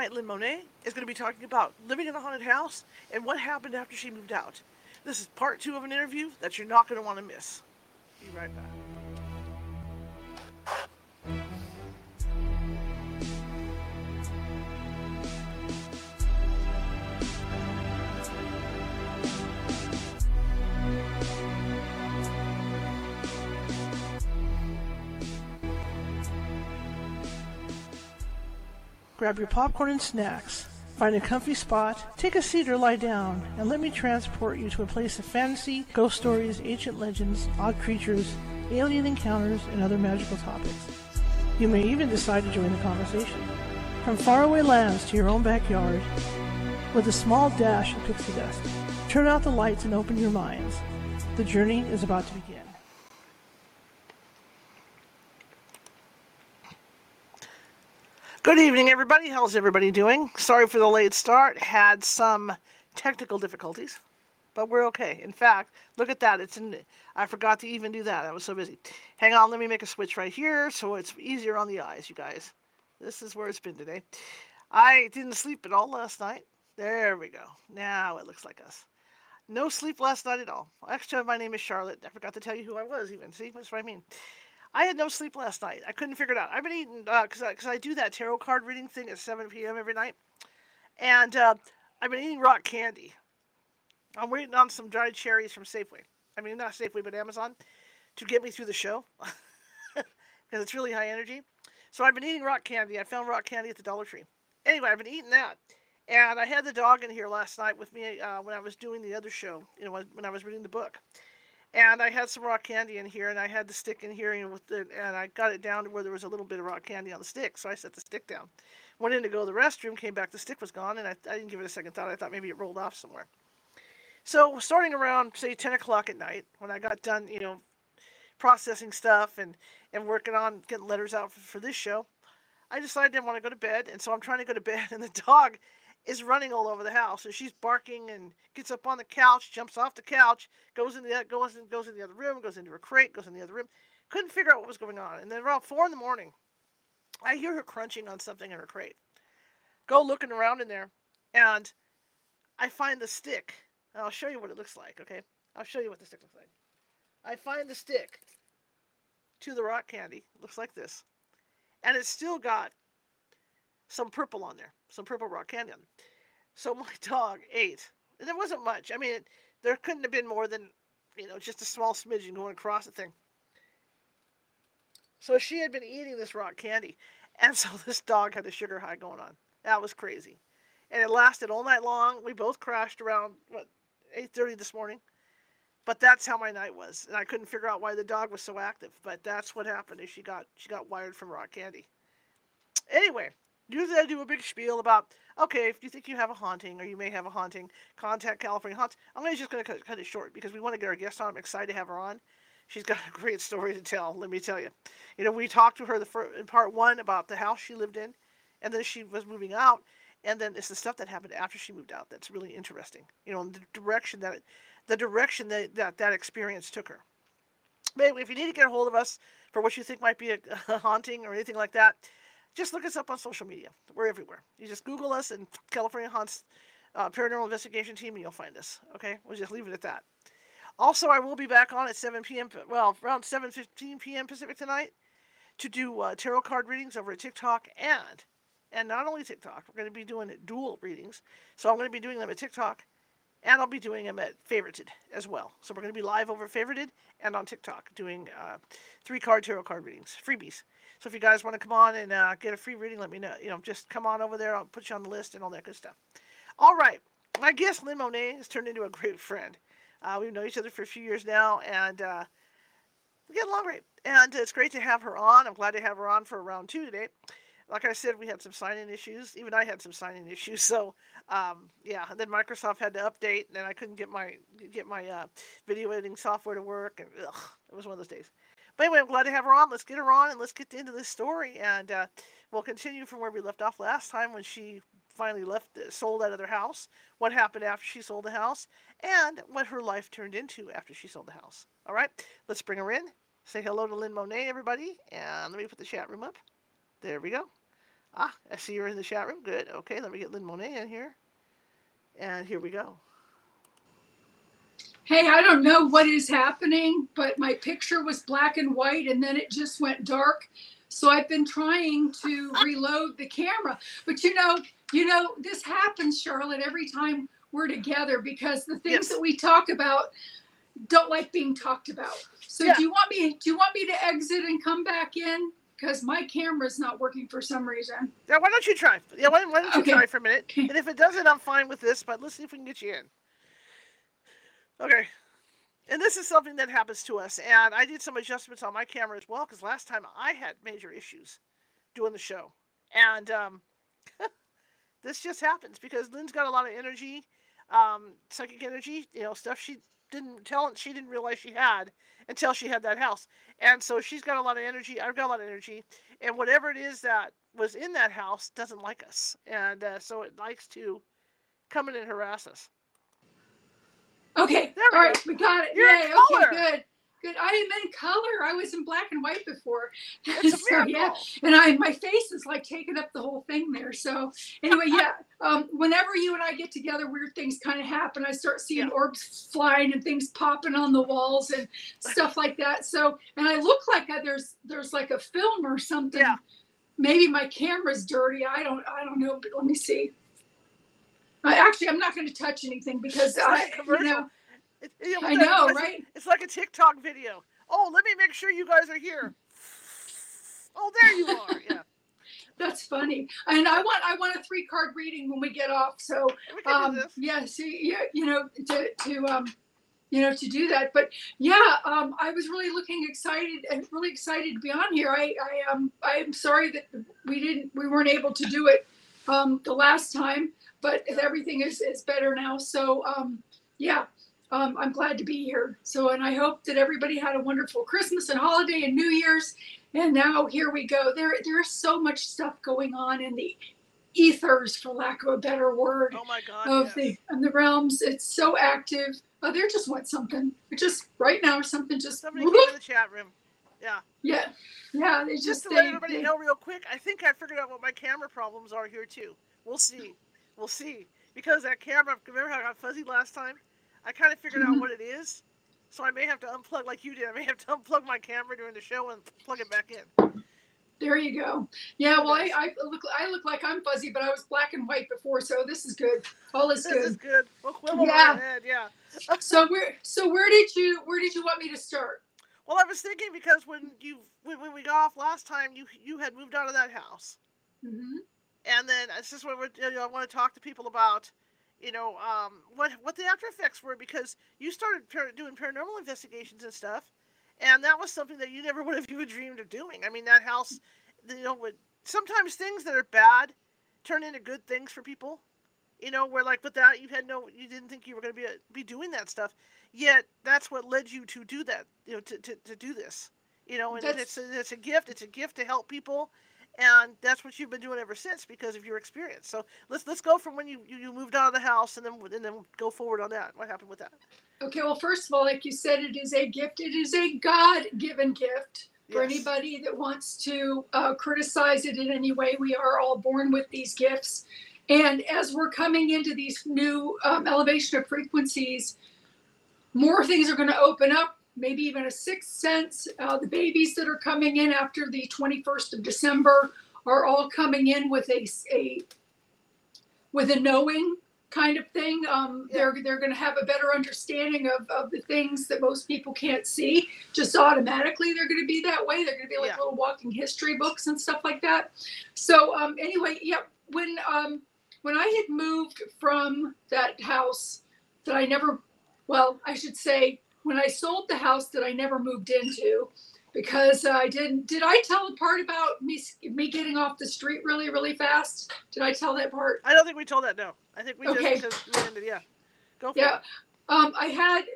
tonight, Lynn Monet is going to be talking about living in a haunted house and what happened after she moved out. This is part two of an interview that you're not going to want to miss. Be right back. Grab your popcorn and snacks. Find a comfy spot, take a seat or lie down, and let me transport you to a place of fantasy, ghost stories, ancient legends, odd creatures, alien encounters, and other magical topics. You may even decide to join the conversation. From faraway lands to your own backyard, with a small dash of pixie dust. Turn out the lights and open your minds. The journey is about to begin. Good evening, everybody. How's everybody doing? Sorry for the late start. Had some technical difficulties, but we're okay. In fact, look at that. I forgot to even do that. I was so busy. Hang on, let me make a switch right here so it's easier on the eyes, you guys. This is where it's been today. I didn't sleep at all last night. There we go. Now it looks like us. No sleep last night at all. Actually, my name is Charlotte. I forgot to tell you who I was even. See, that's what I mean. I had no sleep last night. I couldn't figure it out. I've been eating, because I do that tarot card reading thing at 7 p.m. every night. And I've been eating rock candy. I'm waiting on some dried cherries from Safeway. I mean, not Safeway, but Amazon, to get me through the show. Because it's really high energy. So I've been eating rock candy. I found rock candy at the Dollar Tree. Anyway, I've been eating that. And I had the dog in here last night with me when I was doing the other show, when I was reading the book. And I had some rock candy in here, and I had the stick in here, and I got it down to where there was a little bit of rock candy on the stick, so I set the stick down. Went in to go to the restroom, came back, the stick was gone, and I didn't give it a second thought. I thought maybe it rolled off somewhere. So starting around, say, 10 o'clock at night, when I got done, processing stuff and working on getting letters out for this show, I decided I didn't want to go to bed, and so I'm trying to go to bed, and the dog is running all over the house, and she's barking and gets up on the couch, jumps off the couch, goes in the other room, goes into her crate, goes in the other room. Couldn't figure out what was going on, and then around 4 in the morning, I hear her crunching on something in her crate. Go looking around in there, and I find the stick. And I'll show you what it looks like. Okay, I'll show you what the stick looks like. I find the stick to the rock candy. It looks like this, and it's still got some purple on there, some purple rock candy on there. So my dog ate. And there wasn't much. I mean, there couldn't have been more than, just a small smidgen going across the thing. So she had been eating this rock candy. And so this dog had a sugar high going on. That was crazy. And it lasted all night long. We both crashed around, 8:30 this morning. But that's how my night was. And I couldn't figure out why the dog was so active. But that's what happened is she got wired from rock candy. Anyway, usually I do a big spiel about, okay, if you think you have a haunting or you may have a haunting, contact California Haunts. I'm just going to cut it short because we want to get our guest on. I'm excited to have her on. She's got a great story to tell, let me tell you. We talked to her in part one about the house she lived in, and then she was moving out, and then it's the stuff that happened after she moved out that's really interesting. And the direction that experience took her. But anyway, if you need to get a hold of us for what you think might be a haunting or anything like that, just look us up on social media. We're everywhere. You just Google us and California Haunts Paranormal Investigation Team, and you'll find us. Okay? We'll just leave it at that. Also, I will be back on at 7 p.m., around 7:15 p.m. Pacific tonight to do tarot card readings over at TikTok and not only TikTok. We're going to be doing dual readings. So I'm going to be doing them at TikTok, and I'll be doing them at Favorited as well. So we're going to be live over Favorited and on TikTok doing 3-card tarot card readings, freebies. So if you guys want to come on and get a free reading, let me know. Just come on over there. I'll put you on the list and all that good stuff. All right. My guest, Lynn Monet, has turned into a great friend. We've known each other for a few years now, and we get along great. And it's great to have her on. I'm glad to have her on for round 2 today. Like I said, we had some sign-in issues. Even I had some sign-in issues. So, yeah. And then Microsoft had to update, and then I couldn't get my video editing software to work. And it was one of those days. But anyway, I'm glad to have her on. Let's get her on, and let's get into this story. And we'll continue from where we left off last time when she finally sold out of their house, what happened after she sold the house, and what her life turned into after she sold the house. All right, let's bring her in. Say hello to Lynn Monet, everybody. And let me put the chat room up. There we go. Ah, I see you're in the chat room. Good. Okay, let me get Lynn Monet in here. And here we go. Hey, I don't know what is happening, but my picture was black and white and then it just went dark. So I've been trying to reload the camera. But this happens, Charlotte, every time we're together because the things that we talk about don't like being talked about. So do you want me to exit and come back in? Because my camera's not working for some reason. Yeah, why don't you try? Yeah, why don't you try for a minute? Okay. And if it doesn't, I'm fine with this, but let's see if we can get you in. Okay. And this is something that happens to us. And I did some adjustments on my camera as well, because last time I had major issues doing the show. And this just happens because Lynn's got a lot of energy, psychic energy, stuff she didn't realize she had until she had that house. And so she's got a lot of energy. I've got a lot of energy. And whatever it is that was in that house doesn't like us. And so it likes to come in and harass us. Okay. All right. We got it. You're in color. Okay, good. Good. I am in color. I was in black and white before. It's a miracle. Yeah. And my face is like taking up the whole thing there. So anyway, yeah. Whenever you and I get together, weird things kind of happen. I start seeing orbs flying and things popping on the walls and stuff like that. So, and I look like there's like a film or something. Yeah. Maybe my camera's dirty. I don't know, but let me see. Actually, I'm not going to touch anything because I know, right? It's like a TikTok video. Oh, let me make sure you guys are here. Oh, there you are. Yeah. That's funny. And I want a 3-card reading when we get off. So yeah, see, to do that. But yeah, I was really really excited to be on here. I am sorry that we weren't able to do it the last time, but everything is better now. So I'm glad to be here. So, and I hope that everybody had a wonderful Christmas and holiday and New Year's. And now here we go. There's so much stuff going on in the ethers, for lack of a better word. Oh my God! Of the realms. It's so active. Oh, they just want something. Just right now, something just. Somebody came in the chat room. Yeah. Yeah. Yeah. They just to let everybody know real quick. I think I figured out what my camera problems are here too. We'll see. Because that camera. Remember how I got fuzzy last time? I kind of figured out what it is. So I may have to unplug like you did. I may have to unplug my camera during the show and plug it back in. There you go. Yeah, well, I look like I'm fuzzy, but I was black and white before, so this is good. All is good. This is good. We'll quibble on it, yeah. So where did you want me to start? Well, I was thinking because when we got off last time, you had moved out of that house. Mm-hmm. And then it's just what I want to talk to people about. What the after effects were, because you started doing paranormal investigations and stuff, and that was something that you never would have even dreamed of doing. I mean, that house, would sometimes things that are bad turn into good things for people. Where like with that, you didn't think you were going to be doing that stuff, yet that's what led you to do that. To do this. And it's a gift. It's a gift to help people. And that's what you've been doing ever since because of your experience. So let's go from when you moved out of the house and then go forward on that. What happened with that? Okay, well, first of all, like you said, it is a gift. It is a God-given gift for anybody that wants to criticize it in any way. We are all born with these gifts. And as we're coming into these new elevation of frequencies, more things are going to open up. Maybe even a sixth sense. The babies that are coming in after the 21st of December are all coming in with a knowing kind of thing. They're going to have a better understanding of the things that most people can't see. Just automatically, they're going to be that way. They're going to be like little walking history books and stuff like that. So anyway, yeah. When I had moved from that house that I should say. When I sold the house that I never moved into, because I didn't. Did I tell the part about me getting off the street really, really fast? Did I tell that part? I don't think we told that. No, I think we just ended. Yeah, go for it. I had.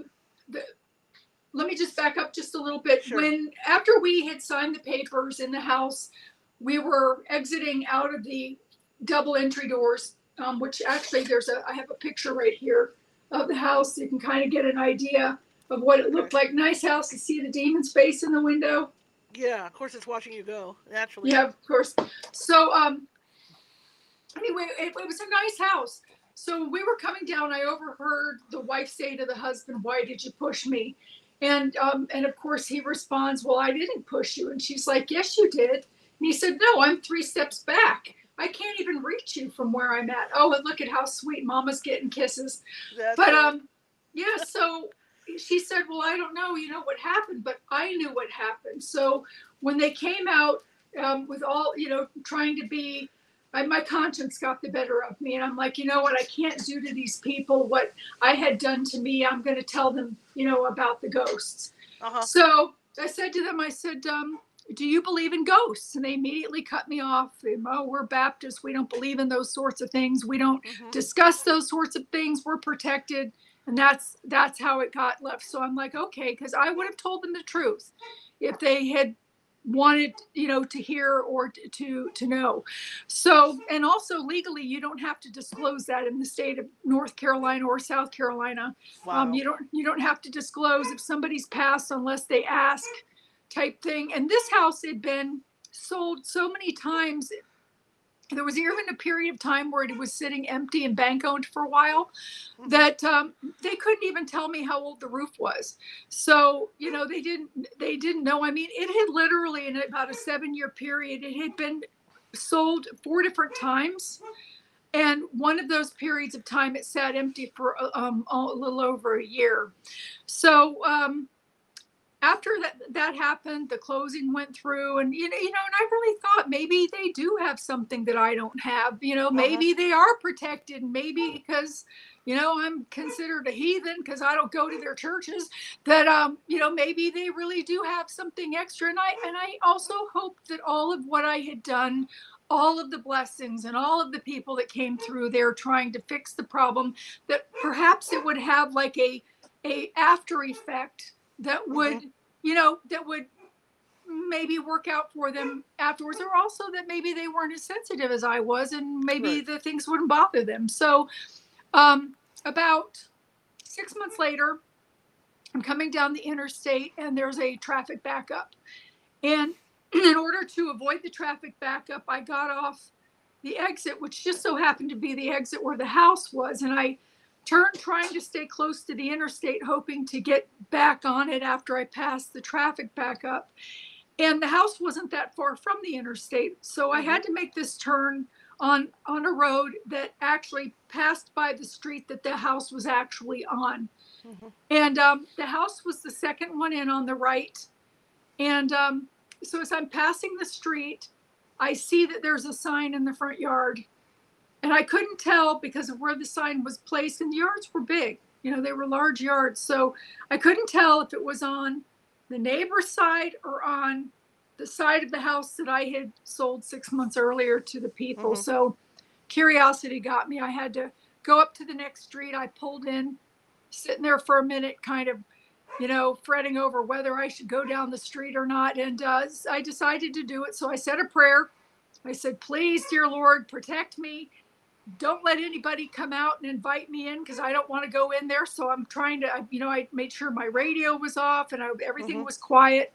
Let me just back up just a little bit. Sure. After we had signed the papers in the house, we were exiting out of the double entry doors, which actually I have a picture right here of the house. You can kind of get an idea of what it looked like. Nice house to see the demon's face in the window. Yeah, of course it's watching you go naturally. Yeah, of course. So, anyway, it was a nice house. So we were coming down. I overheard the wife say to the husband, "Why did you push me?" And of course he responds, "Well, I didn't push you." And she's like, "Yes, you did." And he said, "No, I'm 3 steps back. I can't even reach you from where I'm at." Oh, and look at how sweet Mama's getting kisses. That's But right. yeah. So she said, "Well, I don't know, what happened, but I knew what happened." So when they came out, with all, trying to be, my conscience got the better of me, and I'm like, you know what, I can't do to these people what I had done to me. I'm going to tell them, about the ghosts. Uh-huh. So I said to them, I said, "Do you believe in ghosts?" And they immediately cut me off. "Oh, we're Baptists. We don't believe in those sorts of things. We don't Mhm. discuss those sorts of things. We're protected." And that's how it got left. So I'm like, okay, because I would have told them the truth if they had wanted, to hear or to know. So, and also legally, you don't have to disclose that in the state of North Carolina or South Carolina. Wow. You don't have to disclose if somebody's passed unless they ask, type thing. And this house had been sold so many times. There was even a period of time where it was sitting empty and bank owned for a while, Mhm. that they couldn't even tell me how old the roof was. So they didn't know. I mean, it had literally, in about a 7-year period, it had been sold 4 different times. And one of those periods of time, it sat empty for a little over a year. So after that happened, the closing went through, and and I really thought maybe they do have something that I don't have. Uh-huh. Maybe they are protected, maybe because I'm considered a heathen because I don't go to their churches. That maybe they really do have something extra, and I also hoped that all of what I had done, all of the blessings and all of the people that came through there trying to fix the problem, that perhaps it would have like a after effect that Mhm. would maybe work out for them afterwards, or also that maybe they weren't as sensitive as I was, and maybe Right. the things wouldn't bother them. So about 6 months later, I'm coming down the interstate and there's a traffic backup. And in order to avoid the traffic backup, I got off the exit, which just so happened to be the exit where the house was. And I turned trying to stay close to the interstate, hoping to get back on it after I passed the traffic backup. And the house wasn't that far from the interstate. So I Mhm. had to make this turn on a road that actually passed by the street that the house was actually on. Mhm. And the house was the second one in on the right. And so as I'm passing the street, I see that there's a sign in the front yard. And I couldn't tell because of where the sign was placed. And the yards were big, they were large yards. So I couldn't tell if it was on the neighbor's side or on the side of the house that I had sold 6 months earlier to the people. Mhm. So curiosity got me. I had to go up to the next street. I pulled in, sitting there for a minute, kind of fretting over whether I should go down the street or not. And I decided to do it. So I said a prayer. I said, "Please, dear Lord, protect me. Don't let anybody come out and invite me in because I don't want to go in there." So I'm trying to, I made sure my radio was off and everything Mhm. was quiet.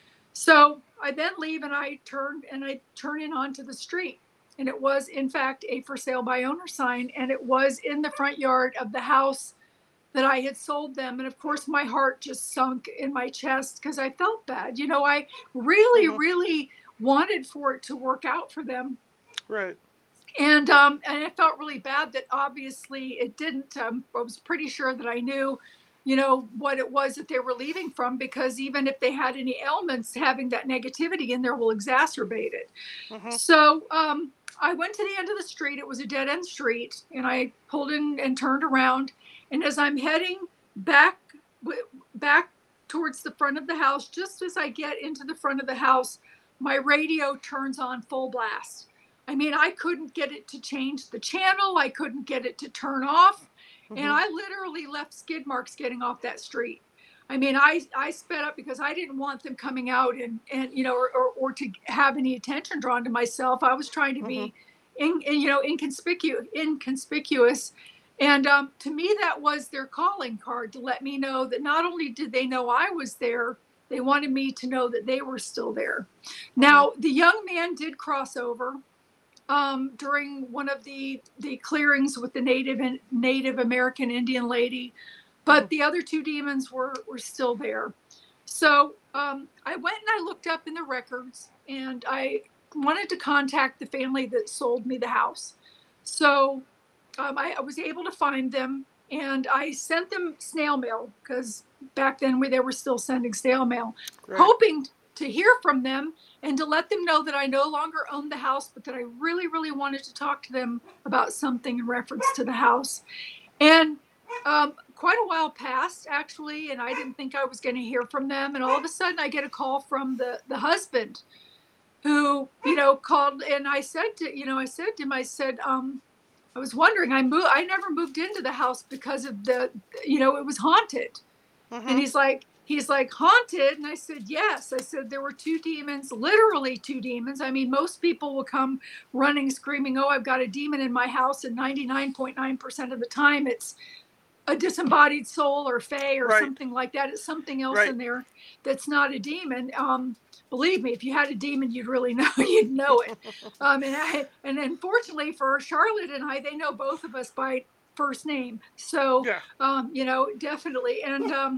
So I then leave and I turn in onto the street. And it was, in fact, a for sale by owner sign. And it was in the front yard of the house that I had sold them. And of course, my heart just sunk in my chest because I felt bad. I really, Mhm. really wanted for it to work out for them. Right. And I felt really bad that obviously it didn't. I was pretty sure that I knew, what it was that they were leaving from, because even if they had any ailments, having that negativity in there will exacerbate it. Mhm. So I went to the end of the street. It was a dead end street, and I pulled in and turned around. And as I'm heading back back towards the front of the house, just as I get into the front of the house, my radio turns on full blast. I mean, I couldn't get it to change the channel. I couldn't get it to turn off. And Mhm. I literally left skid marks getting off that street. I mean, I sped up because I didn't want them coming out and or to have any attention drawn to myself. I was trying to Mhm. be inconspicuous. And to me, that was their calling card to let me know that not only did they know I was there, They wanted me to know that they were still there. Now, the young man did cross over during one of the clearings with the Native American Indian lady, but the other two demons were still there. So I went and I looked up in the records, and I wanted to contact the family that sold me the house. So I was able to find them, and I sent them snail mail, because back then they were still sending snail mail, hoping to hear from them and to let them know that I no longer owned the house, but that I really, really wanted to talk to them about something in reference to the house. And quite a while passed, actually, and I didn't think I was going to hear from them. And all of a sudden, I get a call from the husband, who, called, and I said to him, I was wondering, I never moved into the house because of it was haunted. And he's like, haunted? And I said, yes. I said, there were two demons, literally two demons. I mean, most people will come running, screaming, oh, I've got a demon in my house. And 99.9% of the time, it's a disembodied soul or fae or something like that. It's something else in there that's not a demon. Believe me, if you had a demon, you'd really know. You'd know it. And unfortunately for Charlotte and I, they know both of us by first name. So, definitely. And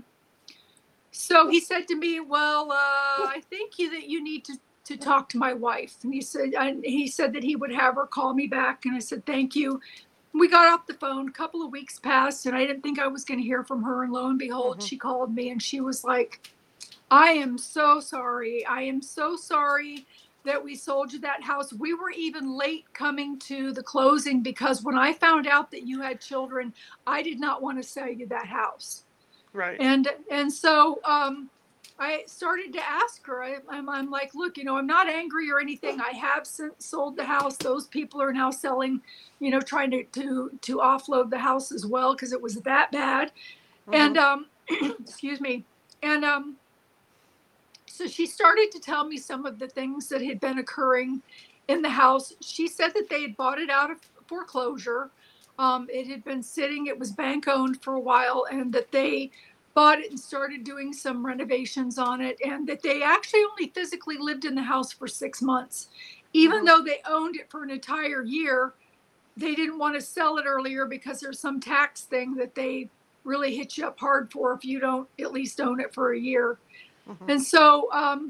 so he said to me, well, I think that you need to talk to my wife. And he said that he would have her call me back. And I said, thank you. We got off the phone. A couple of weeks passed, and I didn't think I was going to hear from her. And lo and behold, she called me, and she was like, I am so sorry. I am so sorry that we sold you that house. We were even late coming to the closing because when I found out that you had children, I did not want to sell you that house. Right. And so I started to ask her, I'm like, look, I'm not angry or anything. I have sold the house. Those people are now selling, trying to offload the house as well, because it was that bad. And excuse me. And so she started to tell me some of the things that had been occurring in the house. She said that they had bought it out of foreclosure. It had been sitting, it was bank owned for a while, and that they bought it and started doing some renovations on it, and that they actually only physically lived in the house for 6 months. Even though they owned it for an entire year, they didn't want to sell it earlier because there's some tax thing that they really hit you up hard for if you don't at least own it for a year. And so,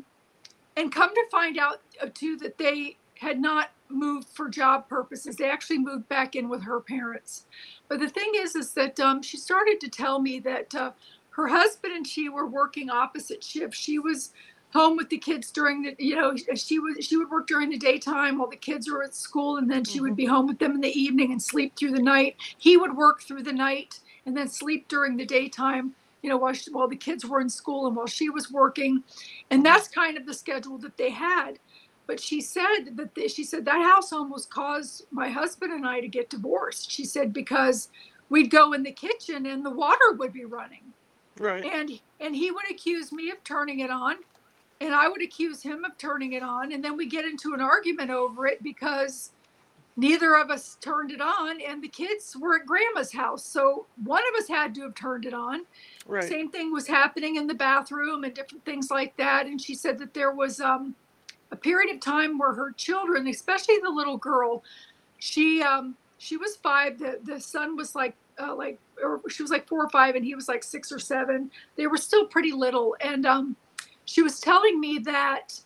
and come to find out too, that they had not moved for job purposes. They actually moved back in with her parents. But the thing is that she started to tell me that her husband and she were working opposite shifts. She was home with the kids during the, she would work during the daytime while the kids were at school, and then she would be home with them in the evening and sleep through the night. He would work through the night and then sleep during the daytime, while the kids were in school and while she was working. And that's kind of the schedule that they had. But she said that house almost caused my husband and I to get divorced. She said, because we'd go in the kitchen and the water would be running. Right. And he would accuse me of turning it on, and I would accuse him of turning it on. And then we get into an argument over it because neither of us turned it on, and the kids were at grandma's house. So one of us had to have turned it on. Right. Same thing was happening in the bathroom and different things like that. And she said that there was a period of time where her children, especially the little girl, she was 5. The son was or she was like 4 or 5, and he was like 6 or 7. They were still pretty little. And she was telling me that,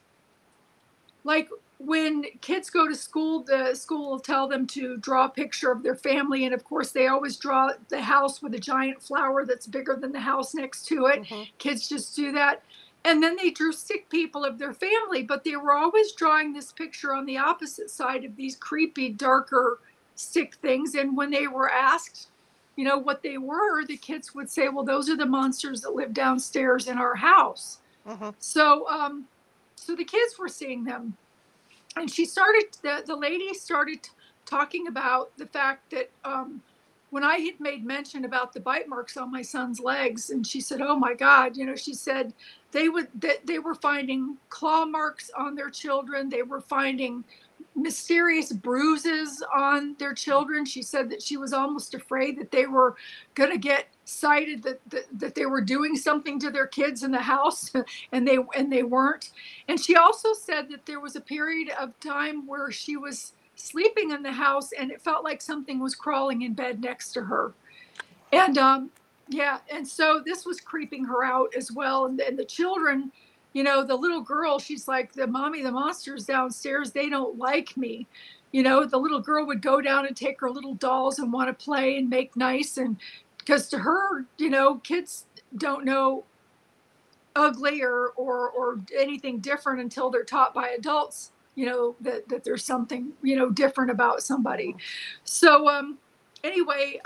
like, when kids go to school, the school will tell them to draw a picture of their family. And of course, they always draw the house with a giant flower that's bigger than the house next to it. Kids just do that. And then they drew stick people of their family, but they were always drawing this picture on the opposite side of these creepy, darker stick things. And when they were asked, what they were, the kids would say, well, those are the monsters that live downstairs in our house. So the kids were seeing them. And the lady started talking about the fact that when I had made mention about the bite marks on my son's legs, and she said, oh my God, she said they were finding claw marks on their children. They were finding mysterious bruises on their children. She said that she was almost afraid that they were going to get cited, that they were doing something to their kids in the house, and they weren't. And she also said that there was a period of time where she was sleeping in the house and it felt like something was crawling in bed next to her. And yeah, and so this was creeping her out as well. And the children, you know, the little girl, she's like, the monster's downstairs, they don't like me. You know, the little girl would go down and take her little dolls and want to play and make nice. And because to her, you know, kids don't know ugly or anything different until they're taught by adults, you know, that there's something, you know, different about somebody. So anyway,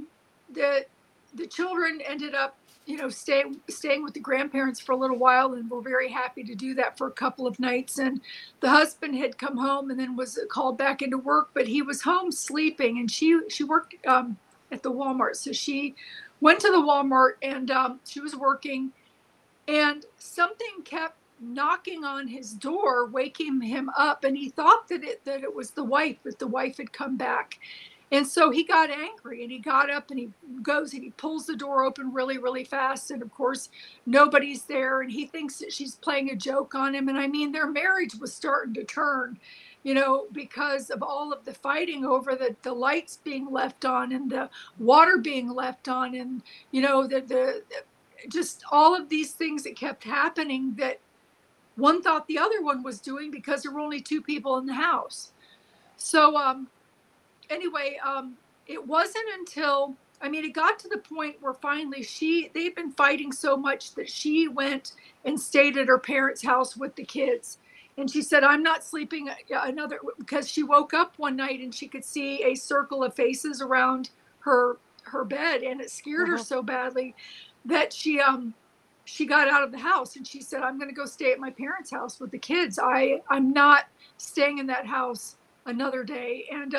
the children ended up, you know, staying with the grandparents for a little while, and were very happy to do that for a couple of nights. And the husband had come home and then was called back into work, but he was home sleeping, and she worked at the Walmart. So she went to the Walmart, and she was working, and something kept knocking on his door, waking him up, and he thought that it was the wife, that the wife had come back. And so he got angry, and he got up and he goes and he pulls the door open really, really fast. And of course, nobody's there. And he thinks that she's playing a joke on him. And I mean, their marriage was starting to turn, you know, because of all of the fighting over the lights being left on and the water being left on. And, you know, the just all of these things that kept happening that one thought the other one was doing because there were only two people in the house. So, anyway, it wasn't until, I mean, it got to the point where finally they'd been fighting so much that she went and stayed at her parents' house with the kids. And she said, I'm not sleeping because she woke up one night and she could see a circle of faces around her bed, and it scared her so badly that she got out of the house, and she said, I'm going to go stay at my parents' house with the kids. I'm not staying in that house another day. And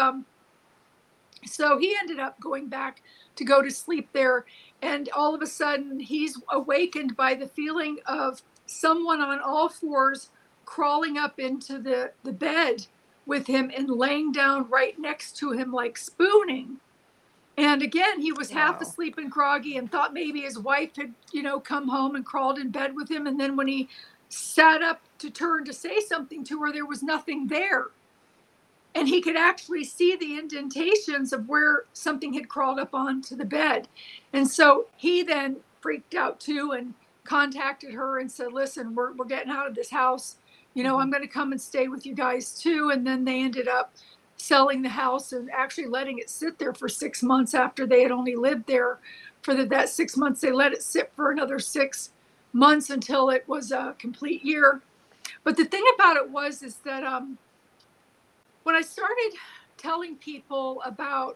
so he ended up going back to go to sleep there. And all of a sudden, he's awakened by the feeling of someone on all fours crawling up into the bed with him and laying down right next to him, like spooning. And again, he was half asleep and groggy and thought maybe his wife had, you know, come home and crawled in bed with him. And then when he sat up to turn to say something to her, there was nothing there. And he could actually see the indentations of where something had crawled up onto the bed. And so he then freaked out too and contacted her and said, listen, we're getting out of this house. You know, I'm going to come and stay with you guys too. And then they ended up selling the house and actually letting it sit there for 6 months after they had only lived there for that 6 months. They let it sit for another 6 months until it was a complete year. But the thing about it was that when I started telling people about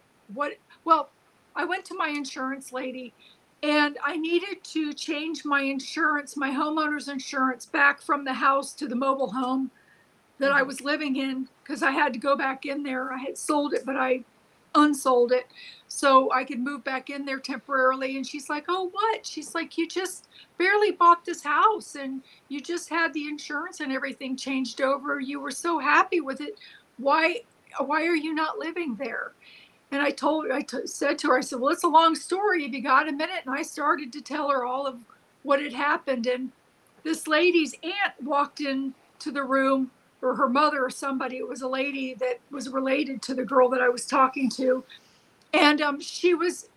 I went to my insurance lady, and I needed to change my insurance, my homeowner's insurance, back from the house to the mobile home that I was living in, because I had to go back in there. I had sold it, but I unsold it so I could move back in there temporarily. And she's like, oh, what? She's like, you just barely bought this house and you just had the insurance and everything changed over. You were so happy with it. Why are you not living there? And I said to her, I said, well, it's a long story. Have you got a minute? And I started to tell her all of what had happened. And this lady's aunt walked into the room, or her mother or somebody. It was a lady that was related to the girl that I was talking to. And she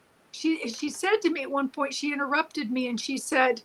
said to me at one point, she interrupted me and she said,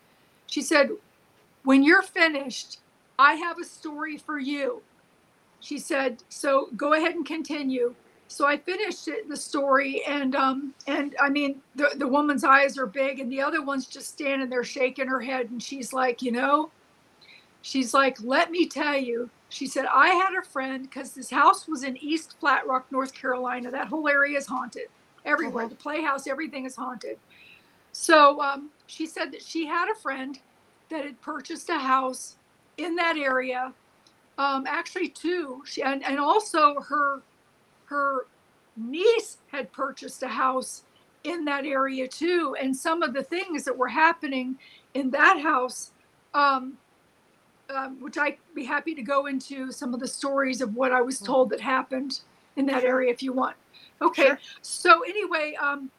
when you're finished, I have a story for you. She said, so go ahead and continue. So I finished the story, and I mean, the woman's eyes are big, and the other one's just standing there shaking her head. And she's like, you know, she's like, let me tell you. She said, I had a friend, because this house was in East Flat Rock, North Carolina. That whole area is haunted. Everywhere, the playhouse, everything is haunted. So she said that she had a friend that had purchased a house in that area. Actually two, and also her niece had purchased a house in that area too. And some of the things that were happening in that house, which I'd be happy to go into some of the stories of what I was Mm-hmm. told that happened in that Sure. area if you want. Okay. Sure. So anyway,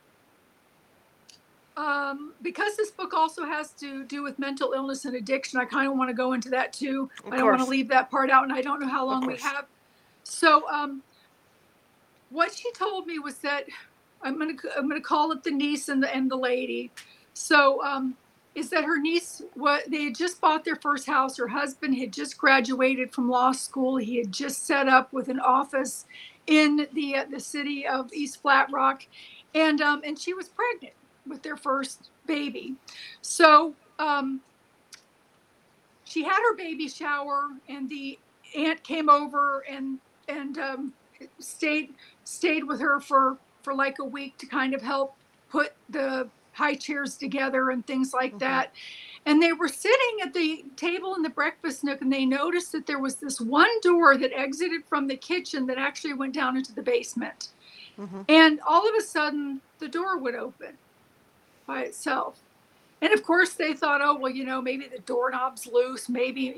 because this book also has to do with mental illness and addiction, I kind of want to go into that too. Of I don't want to course. leave that part out, and I don't know how Of long we course. have. So, what she told me was that I'm gonna call it the niece and the lady. So, is that her niece? What they had just bought their first house. Her husband had just graduated from law school. He had just set up with an office in the city of East Flat Rock, and she was pregnant with their first baby. So, she had her baby shower, and the aunt came over and stayed with her for like a week to kind of help put the high chairs together and things like Mm-hmm. that. And they were sitting at the table in the breakfast nook, and they noticed that there was this one door that exited from the kitchen that actually went down into the basement. Mm-hmm. And all of a sudden, the door would open by itself. And of course, they thought, oh, well, maybe the doorknob's loose, maybe,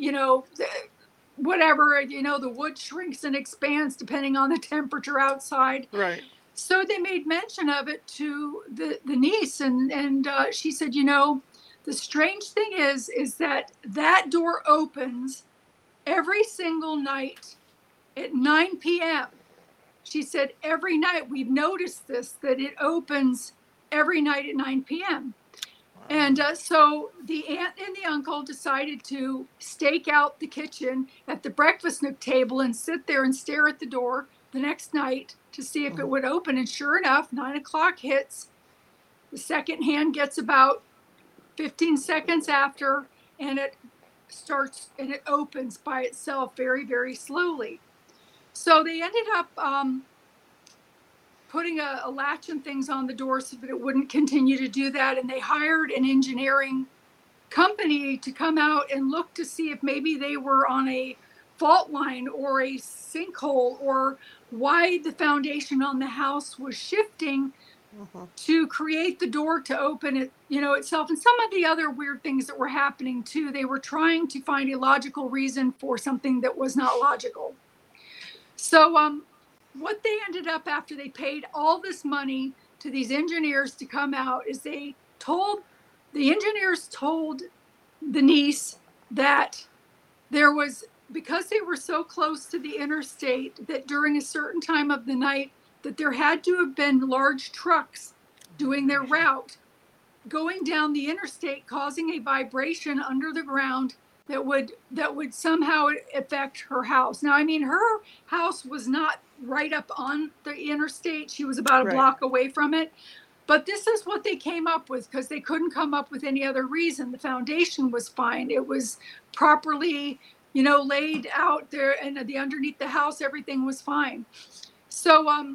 whatever, the wood shrinks and expands depending on the temperature outside. Right. So they made mention of it to the niece, and she said, the strange thing is that door opens every single night at 9 p.m. She said, every night we've noticed this, that it opens every night at 9 p.m. And so the aunt and the uncle decided to stake out the kitchen at the breakfast nook table and sit there and stare at the door the next night to see if it would open. And sure enough, 9 o'clock hits. The second hand gets about 15 seconds after, and it opens by itself very, very slowly. So they ended up putting a latch and things on the door so that it wouldn't continue to do that. And they hired an engineering company to come out and look to see if maybe they were on a fault line or a sinkhole, or why the foundation on the house was shifting to create the door to open it, itself. And some of the other weird things that were happening too, they were trying to find a logical reason for something that was not logical. So, what they ended up, after they paid all this money to these engineers to come out, is the engineers told the niece that there was, because they were so close to the interstate, that during a certain time of the night, that there had to have been large trucks doing their route, going down the interstate, causing a vibration under the ground that would somehow affect her house. Now, I mean, her house was not right up on the interstate. She was about a block away from it. But this is what they came up with, because they couldn't come up with any other reason. The foundation was fine. It was properly, laid out there, and the underneath the house, everything was fine. So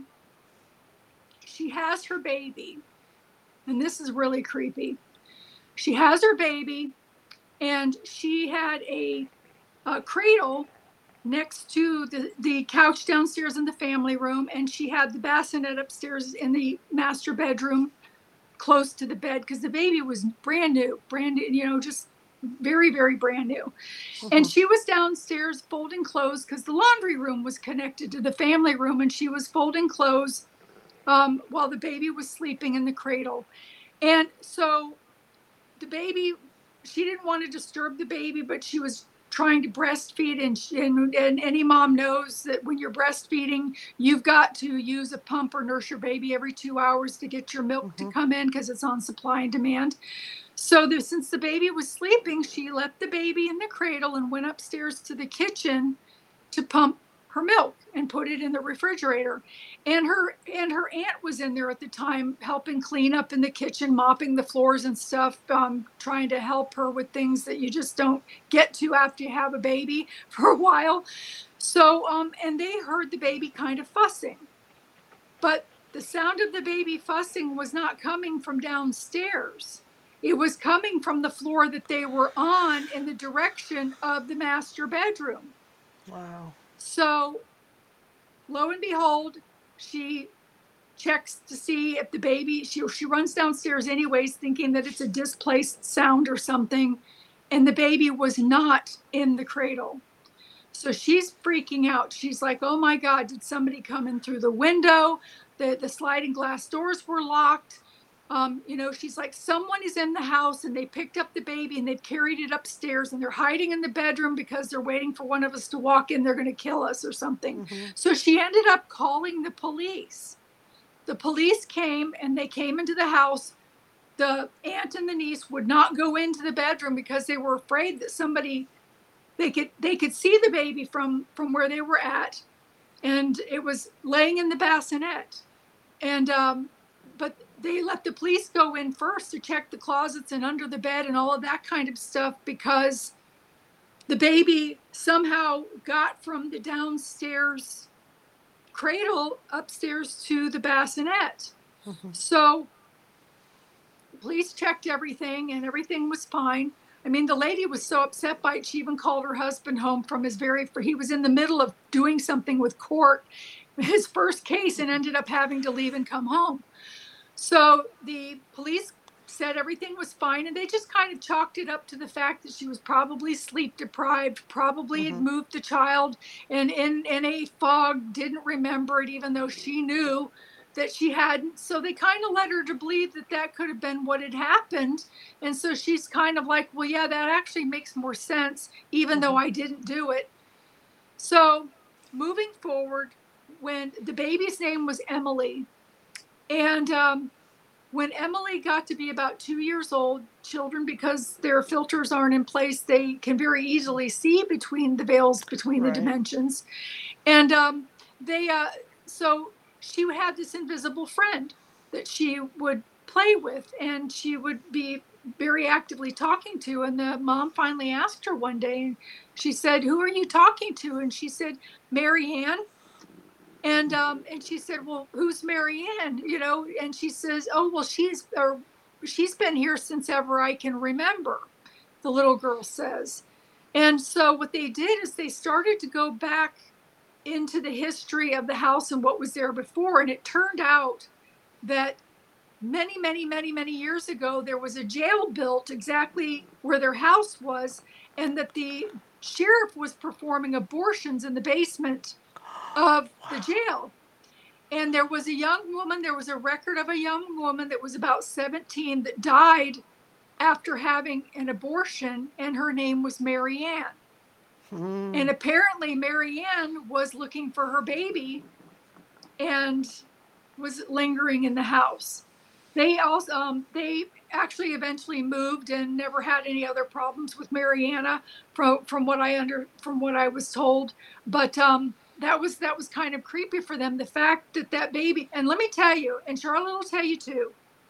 she has her baby, and this is really creepy. She has her baby, and she had a cradle next to the couch downstairs in the family room, and she had the bassinet upstairs in the master bedroom close to the bed, because the baby was brand new, just very, very brand new. And she was downstairs folding clothes, because the laundry room was connected to the family room, and she was folding clothes while the baby was sleeping in the cradle. And so the baby, she didn't want to disturb the baby, but she was trying to breastfeed, and any mom knows that when you're breastfeeding, you've got to use a pump or nurse your baby every 2 hours to get your milk to come in, because it's on supply and demand. So since the baby was sleeping, she left the baby in the cradle and went upstairs to the kitchen to pump her milk and put it in the refrigerator. And her aunt was in there at the time, helping clean up in the kitchen, mopping the floors and stuff, trying to help her with things that you just don't get to after you have a baby for a while. So, and they heard the baby kind of fussing, but the sound of the baby fussing was not coming from downstairs. It was coming from the floor that they were on, in the direction of the master bedroom. Wow. So, lo and behold, she checks to see if the baby, she runs downstairs anyways, thinking that it's a displaced sound or something. and the baby was not in the cradle. So she's freaking out. She's like, oh my God, did somebody come in through the window? The sliding glass doors were locked. She's like, someone is in the house and they picked up the baby and they've carried it upstairs and they're hiding in the bedroom because they're waiting for one of us to walk in. They're going to kill us or something. Mm-hmm. So she ended up calling the police. The police came and they came into the house. The aunt and the niece would not go into the bedroom because they were afraid that somebody, they could see the baby from where they were at, and it was laying in the bassinet. And but they let the police go in first to check the closets and under the bed and all of that kind of stuff, because the baby somehow got from the downstairs cradle upstairs to the bassinet. Mm-hmm. So the police checked everything and everything was fine. I mean, the lady was so upset by it, she even called her husband home from he was in the middle of doing something with court, his first case, and ended up having to leave and come home. So the police said everything was fine, and they just kind of chalked it up to the fact that she was probably sleep deprived, probably had moved the child and in a fog, didn't remember it, even though she knew that she hadn't. So they kind of led her to believe that could have been what had happened. And so she's kind of like, well, yeah, that actually makes more sense, even though I didn't do it. So moving forward, when the baby's name was Emily, and when Emily got to be about 2 years old, children, because their filters aren't in place, they can very easily see between the veils, between the dimensions. And so she had this invisible friend that she would play with, and she would be very actively talking to. And the mom finally asked her one day, and she said, "Who are you talking to?" And she said, "Marianne." And she said, "Well, who's Marianne?" And she says, "Oh, well, she's been here since ever I can remember," the little girl says. And so what they did is they started to go back into the history of the house and what was there before. And it turned out that many, many, many, many years ago, there was a jail built exactly where their house was, and that the sheriff was performing abortions in the basement of the jail. And there was a record of a young woman that was about 17 that died after having an abortion, and her name was Marianne. And apparently Marianne was looking for her baby and was lingering in the house. They actually eventually moved and never had any other problems with Mariana, from what I was told. But that was kind of creepy for them, the fact that baby. And let me tell you, and Charlotte will tell you too,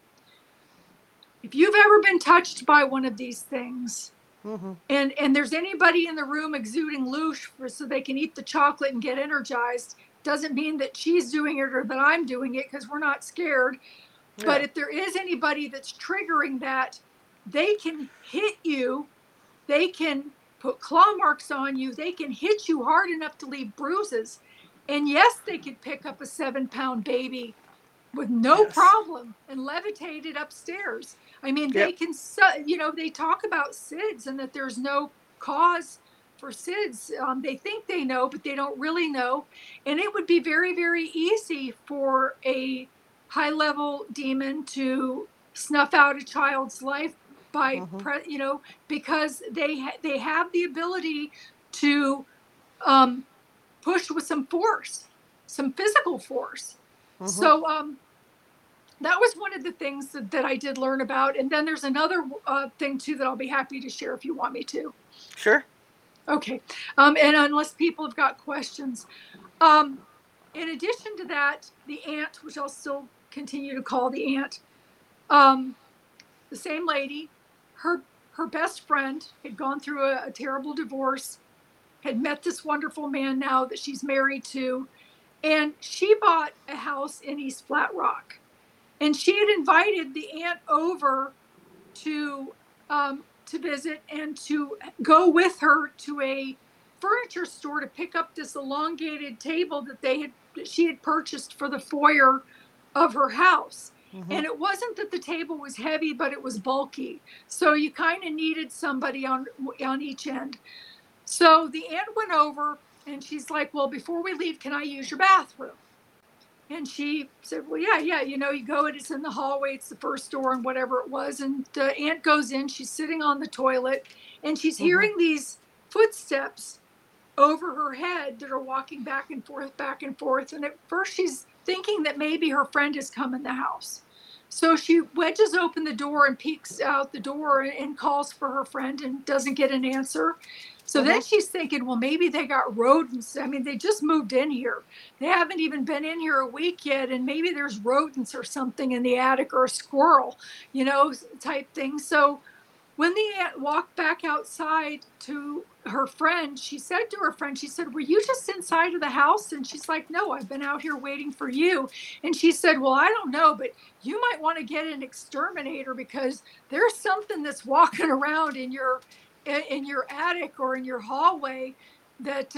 if you've ever been touched by one of these things, and there's anybody in the room exuding louche so they can eat the chocolate and get energized, doesn't mean that she's doing it or that I'm doing it, because we're not scared. Yeah. But if there is anybody that's triggering that, they can hit you, they can put claw marks on you, they can hit you hard enough to leave bruises. And yes, they could pick up a 7-pound baby with no problem and levitate it upstairs. I mean, they can, they talk about SIDS and that there's no cause for SIDS. They think they know, but they don't really know. And it would be very, very easy for a high-level demon to snuff out a child's life by, because they have the ability to push with some force, some physical force. So that was one of the things that I did learn about. And then there's another thing too that I'll be happy to share if you want me to. Sure. Okay. And unless people have got questions. In addition to that, the aunt, which I'll still continue to call the aunt, the same lady, her best friend had gone through a terrible divorce, had met this wonderful man now that she's married to, and she bought a house in East Flat Rock. And she had invited the aunt over to visit and to go with her to a furniture store to pick up this elongated table that she had purchased for the foyer of her house. And it wasn't that the table was heavy, but it was bulky. So you kind of needed somebody on each end. So the aunt went over and she's like, well, before we leave, can I use your bathroom? And she said, well, yeah, you go and it's in the hallway. It's the first door and whatever it was. And the aunt goes in, she's sitting on the toilet and she's hearing these footsteps over her head that are walking back and forth, back and forth. And at first she's thinking that maybe her friend has come in the house. So she wedges open the door and peeks out the door and calls for her friend and doesn't get an answer. So then she's thinking, well, maybe they got rodents. I mean, they just moved in here. They haven't even been in here a week yet. And maybe there's rodents or something in the attic or a squirrel, type thing. So when the aunt walked back outside to her friend, she said to her friend, she said, were you just inside of the house? And she's like, no, I've been out here waiting for you. And she said, well, I don't know, but you might want to get an exterminator because there's something that's walking around in your attic or in your hallway that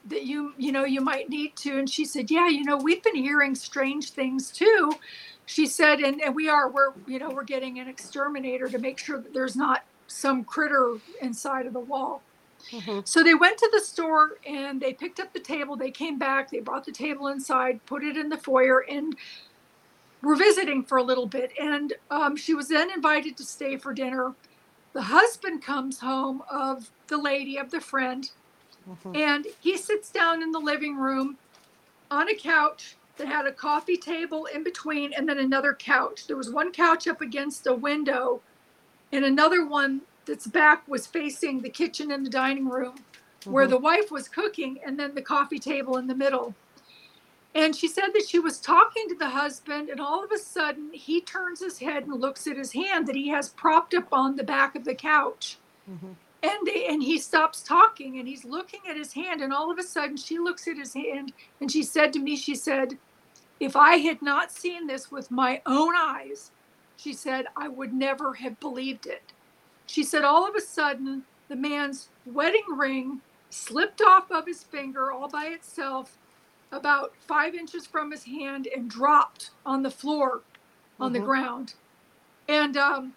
you might need to. And she said, yeah, we've been hearing strange things too. She said, and we're getting an exterminator to make sure that there's not some critter inside of the wall. So they went to the store and they picked up the table. They came back, they brought the table inside, put it in the foyer, and were visiting for a little bit. And she was then invited to stay for dinner. The husband comes home of the lady, of the friend, and he sits down in the living room on a couch that had a coffee table in between and then another couch. There was one couch up against a window and another one that's back was facing the kitchen and the dining room where the wife was cooking, and then the coffee table in the middle. And she said that she was talking to the husband, and all of a sudden he turns his head and looks at his hand that he has propped up on the back of the couch. And he stops talking and he's looking at his hand, and all of a sudden she looks at his hand and she said to me, she said, if I had not seen this with my own eyes, she said, I would never have believed it. She said, all of a sudden, the man's wedding ring slipped off of his finger all by itself about 5 inches from his hand and dropped on the floor on the ground. And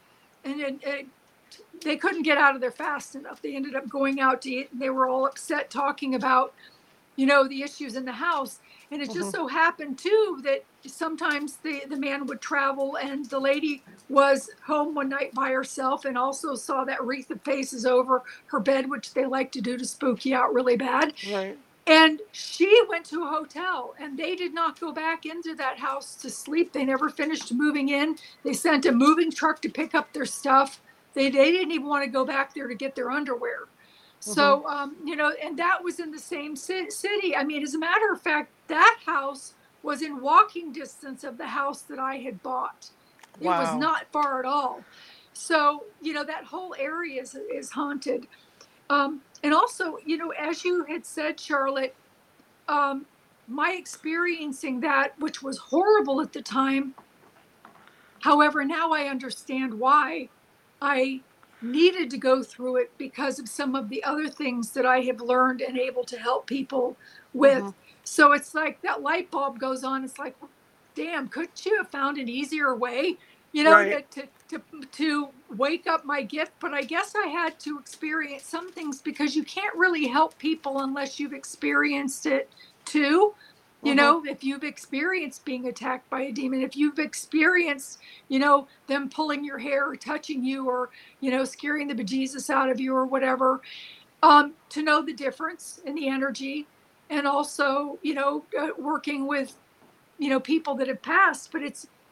they couldn't get out of there fast enough. They ended up going out to eat, and they were all upset talking about, the issues in the house. And it just so happened too that sometimes the man would travel, and the lady was home one night by herself and also saw that wreath of faces over her bed, which they like to do to spook you out really bad. Right. And she went to a hotel, and they did not go back into that house to sleep. They never finished moving in. They sent a moving truck to pick up their stuff. They didn't even want to go back there to get their underwear. So, and that was in the same city. I mean, as a matter of fact, that house was in walking distance of the house that I had bought. Wow. It was not far at all. So, that whole area is haunted. And also, as you had said, Charlotte, my experiencing that, which was horrible at the time. However, now I understand why I needed to go through it, because of some of the other things that I have learned and able to help people with. So it's like that light bulb goes on. It's like, damn, couldn't you have found an easier way, right, to wake up my gift? But I guess I had to experience some things, because you can't really help people unless you've experienced it too. If you've experienced being attacked by a demon, if you've experienced, them pulling your hair or touching you or, scaring the bejesus out of you or whatever, to know the difference in the energy, and also, working with, people that have passed. But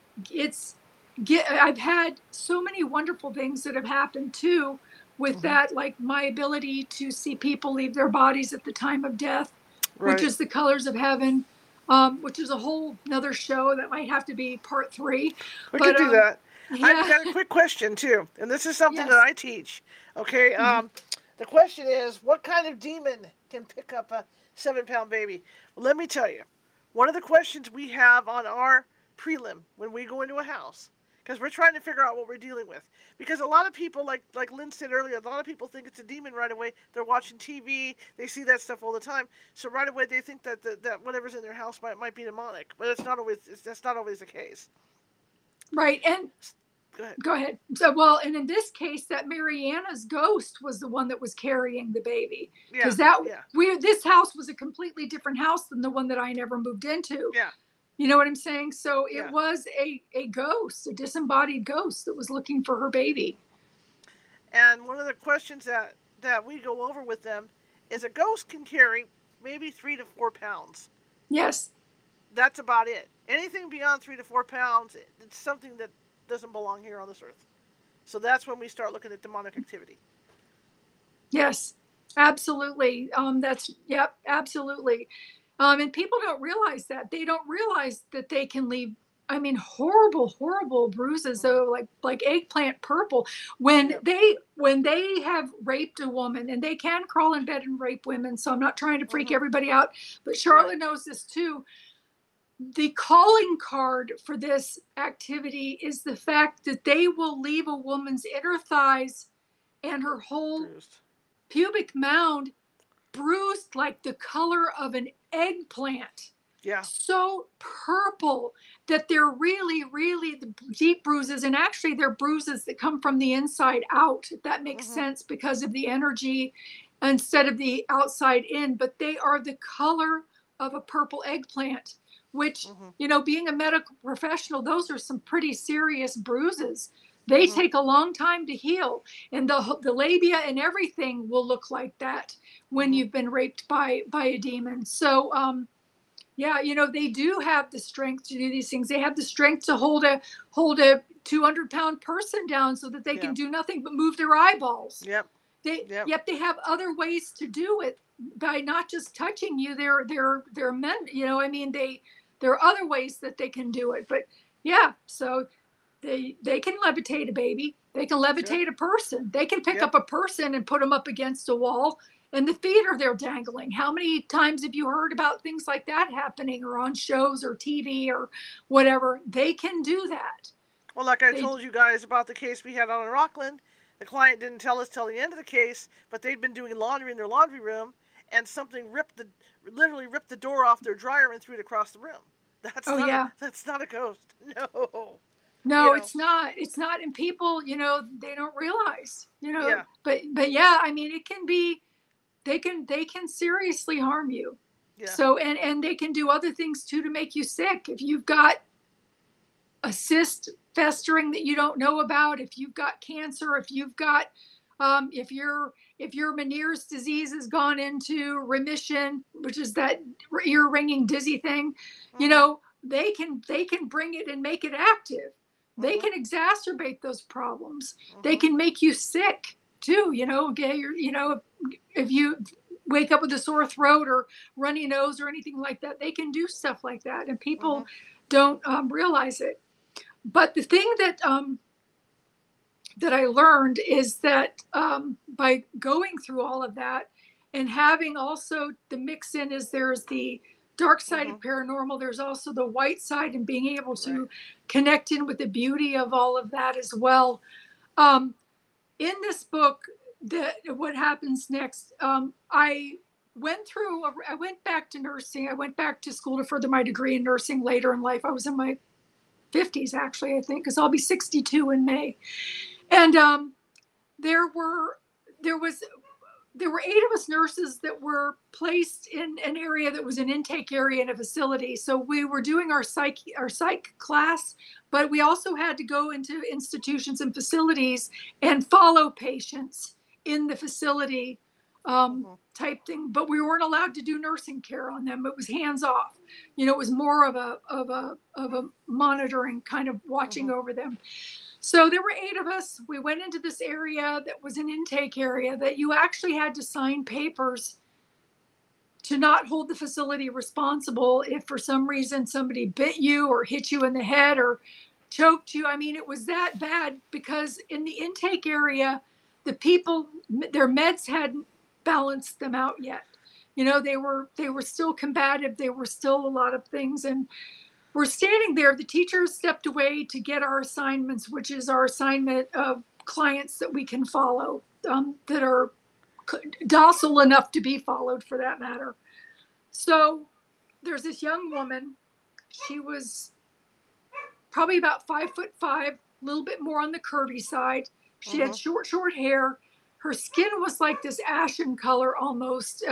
I've had so many wonderful things that have happened too with that, like my ability to see people leave their bodies at the time of death, right, which is the colors of heaven. Which is a whole nother show that might have to be part 3. We could do that. Yeah. I've got a quick question too, and this is something that I teach. Okay, the question is, what kind of demon can pick up a 7-pound baby? Well, let me tell you, one of the questions we have on our prelim when we go into a house, because we're trying to figure out what we're dealing with. Because a lot of people, like Lynn said earlier, a lot of people think it's a demon right away. They're watching TV, they see that stuff all the time, so right away they think that whatever's in their house might be demonic. But that's not always the case. Right. And Go ahead. go ahead. So, well, and in this case, that Mariana's ghost was the one that was carrying the baby. Because this house was a completely different house than the one that I never moved into. Yeah. You know what I'm saying? So it was a ghost, a disembodied ghost that was looking for her baby. And one of the questions that we go over with them is a ghost can carry maybe 3 to 4 pounds. Yes. That's about it. Anything beyond 3 to 4 pounds, it's something that doesn't belong here on this earth. So that's when we start looking at demonic activity. Yes, absolutely. Absolutely. And people don't realize that. They don't realize that they can leave, I mean, horrible bruises, though, like eggplant purple. When they have raped a woman, and they can crawl in bed and rape women, so I'm not trying to freak everybody out, but Charlotte knows this too. The calling card for this activity is the fact that they will leave a woman's inner thighs and her whole pubic mound bruised like the color of an eggplant. Yeah. So purple that they're really, really deep bruises. And actually, they're bruises that come from the inside out, if that makes sense, because of the energy instead of the outside in. But they are the color of a purple eggplant, which, being a medical professional, those are some pretty serious bruises. They take a long time to heal, and the labia and everything will look like that when you've been raped by a demon. So, they do have the strength to do these things. They have the strength to hold a 200-pound person down so that they can do nothing but move their eyeballs. Yep. Yet they have other ways to do it by not just touching you. They're men. There are other ways that they can do it. But so they can levitate a baby. They can levitate a person. They can pick up a person and put them up against a wall, and the feet are there dangling. How many times have you heard about things like that happening, or on shows or TV or whatever? They can do that. Well, like I told you guys about the case we had out in Rockland, the client didn't tell us till the end of the case, but they'd been doing laundry in their laundry room, and something literally ripped the door off their dryer and threw it across the room. That's not a ghost. No, it's not. It's not. And people, they don't realize, but it can be, they can seriously harm you. Yeah. So, and they can do other things too to make you sick. If you've got a cyst festering that you don't know about, if you've got cancer, if you've got, if your Meniere's disease has gone into remission, which is that ear ringing dizzy thing, they can bring it and make it active. They can exacerbate those problems. They can make you sick too. If you wake up with a sore throat or runny nose or anything like that, they can do stuff like that, and people don't realize it. But the thing that I learned is that by going through all of that and having also the mix in is there's the dark side of paranormal, there's also the white side, and being able to connect in with the beauty of all of that as well. In this book, what happens next, I went back to nursing. I went back to school to further my degree in nursing later in life. I was in my 50s, actually, I think, because I'll be 62 in May. And there were 8 of us nurses that were placed in an area that was an intake area in a facility. So we were doing our psych class, but we also had to go into institutions and facilities and follow patients in the facility type thing. But we weren't allowed to do nursing care on them. It was hands off. It was more of a monitoring kind of watching over them. So there were 8 of us. We went into this area that was an intake area that you actually had to sign papers to not hold the facility responsible if for some reason somebody bit you or hit you in the head or choked you. I mean, it was that bad because in the intake area, the people, their meds hadn't balanced them out yet. They were still combative. They were still a lot of things. And we're standing there. The teachers stepped away to get our assignments, which is our assignment of clients that we can follow, that are docile enough to be followed, for that matter. So there's this young woman. She was probably about 5'5", a little bit more on the curvy side. She had short hair. Her skin was like this ashen color almost.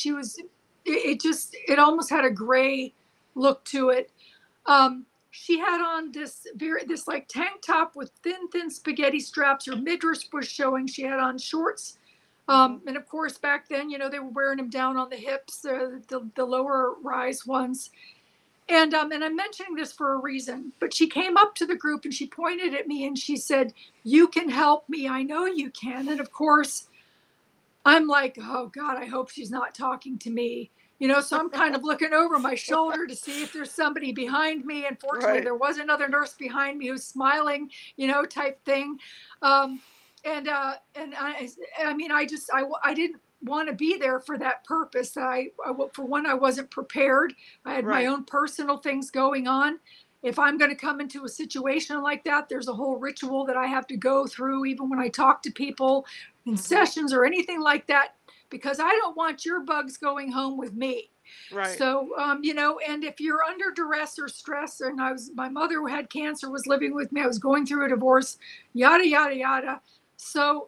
It almost had a gray look to it. She had on this like tank top with thin spaghetti straps. Her midriff was showing. She had on shorts. And of course, back then, they were wearing them down on the hips, the lower rise ones. And I'm mentioning this for a reason, but she came up to the group and she pointed at me and she said, "You can help me. I know you can." And of course, I'm like, oh God, I hope she's not talking to me. So I'm kind of looking over my shoulder to see if there's somebody behind me. And fortunately, there was another nurse behind me who's smiling, type thing. And I mean, I didn't want to be there for that purpose. For one, I wasn't prepared. I had my own personal things going on. If I'm going to come into a situation like that, there's a whole ritual that I have to go through, even when I talk to people in sessions or anything like that, because I don't want your bugs going home with me. Right. So, and if you're under duress or stress, and my mother who had cancer was living with me, I was going through a divorce, yada, yada, yada. So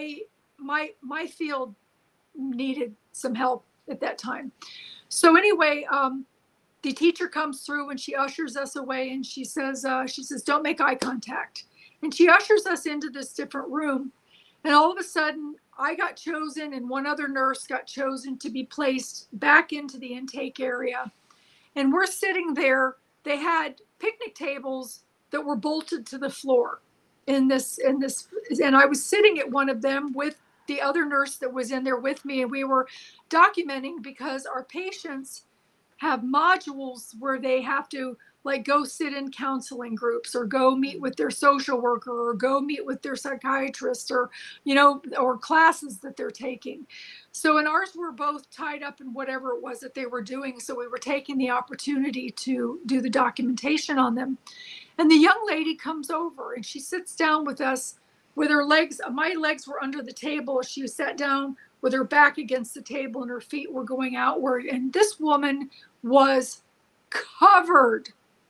my field needed some help at that time. So anyway, the teacher comes through and she ushers us away and she says, "Don't make eye contact." And she ushers us into this different room. And all of a sudden, I got chosen and one other nurse got chosen to be placed back into the intake area. And we're sitting there. They had picnic tables that were bolted to the floor in this, and I was sitting at one of them with the other nurse that was in there with me. And we were documenting because our patients have modules where they have to like go sit in counseling groups or go meet with their social worker or go meet with their psychiatrist or classes that they're taking. So in ours, we're both tied up in whatever it was that they were doing. So we were taking the opportunity to do the documentation on them. And the young lady comes over and she sits down with us with her legs. My legs were under the table. She sat down with her back against the table and her feet were going outward. And this woman was covered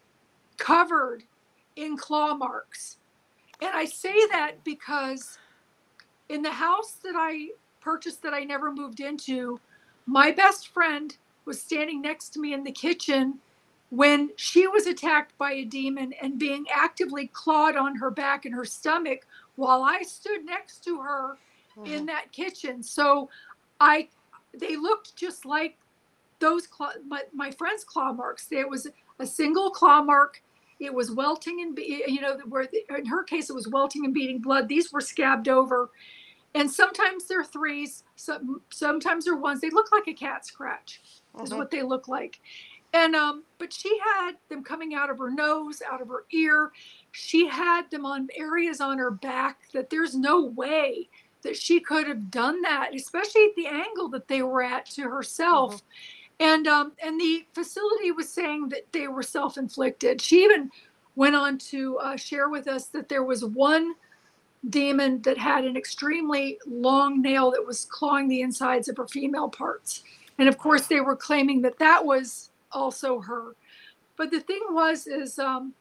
in claw marks. And I say that because in the house that I purchased that I never moved into, my best friend was standing next to me in the kitchen when she was attacked by a demon and being actively clawed on her back and her stomach while I stood next to her in that kitchen. So they looked just like those my friend's claw marks. There was a single claw mark. It was welting and in her case it was welting and beating blood. These were scabbed over, and sometimes they're threes, sometimes they're ones. They look like a cat scratch, is what they look like. And but she had them coming out of her nose, out of her ear. She had them on areas on her back that there's no way that she could have done that, especially at the angle that they were at to herself. And the facility was saying that they were self-inflicted. She even went on to share with us that there was one demon that had an extremely long nail that was clawing the insides of her female parts. And of course, they were claiming that that was also her. But the thing is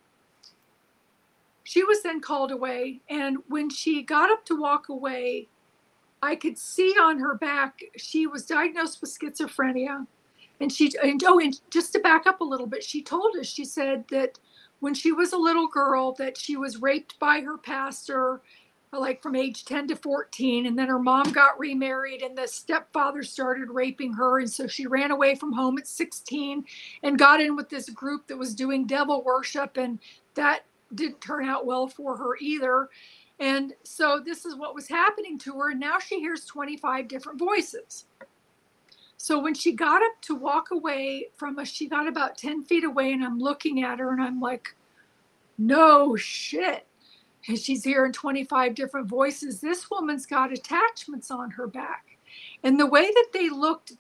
she was then called away. And when she got up to walk away, I could see on her back, she was diagnosed with schizophrenia. And and just to back up a little bit, she told us, she said that when she was a little girl, that she was raped by her pastor, like from age 10 to 14. And then her mom got remarried and the stepfather started raping her. And so she ran away from home at 16 and got in with this group that was doing devil worship. And that didn't turn out well for her either. And so this is what was happening to her. And now she hears 25 different voices. So when she got up to walk away from us, she got about 10 feet away and I'm looking at her and I'm like, no shit. And she's hearing 25 different voices. This woman's got attachments on her back. And the way that they looked,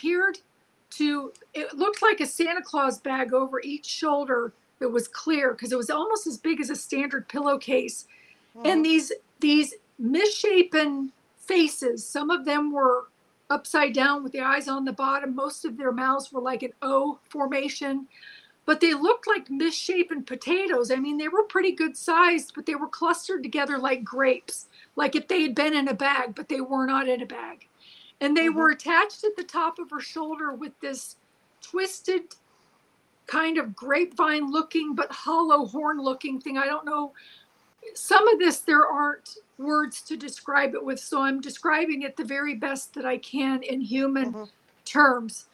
it looked like a Santa Claus bag over each shoulder that was clear because it was almost as big as a standard pillowcase. And these misshapen faces, some of them were upside down with the eyes on the bottom. Most of their mouths were like an O formation. but they looked like misshapen potatoes. I mean, they were pretty good sized, but they were clustered together like grapes, like if they had been in a bag, but they were not in a bag. And they were attached at the top of her shoulder with this twisted kind of grapevine looking, but hollow horn looking thing. I don't know. Some of this, there aren't words to describe it with, so I'm describing it the very best that I can in human terms.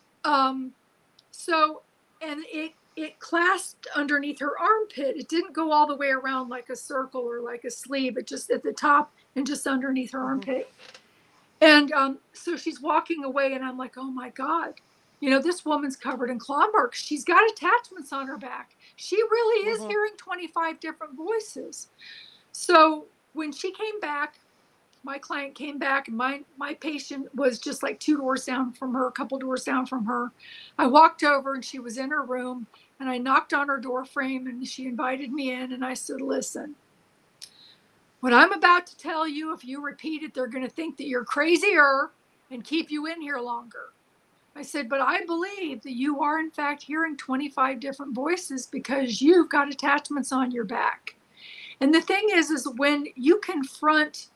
So, and it clasped underneath her armpit. It didn't go all the way around like a circle or like a sleeve. It just at the top and just underneath her armpit. And so she's walking away, and I'm like, oh my God, you know, this woman's covered in claw marks. She's got attachments on her back. She really is hearing 25 different voices. So when she came back, my client came back, and my patient was just like 2 doors down from her, a couple doors down from her. I walked over, and she was in her room, and I knocked on her door frame, and she invited me in, and I said, listen, what I'm about to tell you, if you repeat it, they're going to think that you're crazier and keep you in here longer. I said, but I believe that you are in fact hearing 25 different voices because you've got attachments on your back. And the thing is when you confront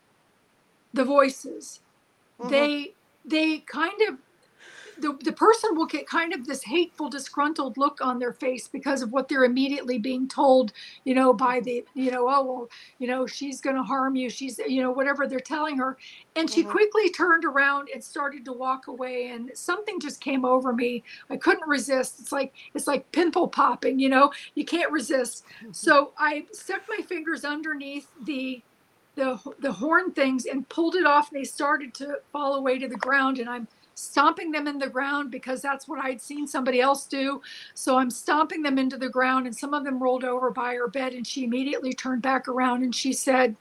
the voices, they kind of, the person will get kind of this hateful, disgruntled look on their face because of what they're immediately being told, you know, by the, you know, oh, well, you know, she's going to harm you. She's, you know, whatever they're telling her. And she quickly turned around and started to walk away. And something just came over me. I couldn't resist. It's like pimple popping, you know, you can't resist. So I stuck my fingers underneath the horn things and pulled it off. And they started to fall away to the ground. And I'm stomping them in the ground because that's what I'd seen somebody else do. So I'm stomping them into the ground, and some of them rolled over by her bed, and she immediately turned back around and she said,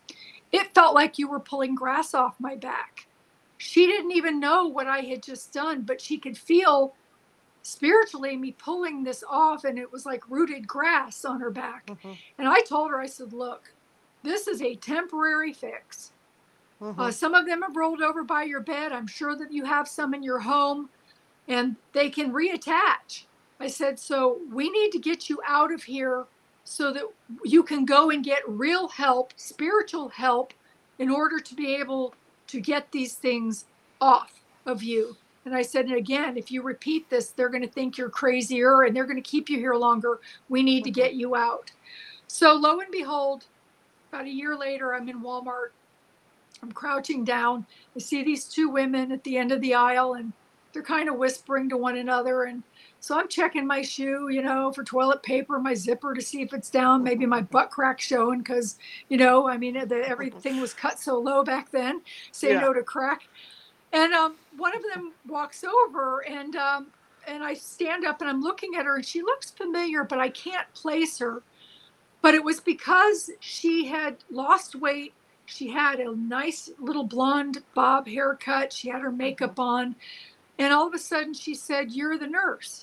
it felt like you were pulling grass off my back. She didn't even know what I had just done, but she could feel spiritually me pulling this off, and it was like rooted grass on her back. And I told her, I said, look, this is a temporary fix. Some of them have rolled over by your bed. I'm sure that you have some in your home, and they can reattach. I said, so we need to get you out of here so that you can go and get real help, spiritual help, in order to be able to get these things off of you. And I said, and again, if you repeat this, they're going to think you're crazier and they're going to keep you here longer. We need to get you out. So lo and behold, about a year later, I'm in Walmart. I'm crouching down. I see these 2 women at the end of the aisle, and they're kind of whispering to one another. And so I'm checking my shoe, you know, for toilet paper, my zipper to see if it's down, maybe my butt crack showing, because, you know, I mean, everything was cut so low back then. Say no to crack. And one of them walks over, and I stand up, and I'm looking at her, and she looks familiar, but I can't place her. But it was because she had lost weight. She had a nice little blonde bob haircut. She had her makeup on. And all of a sudden she said, you're the nurse.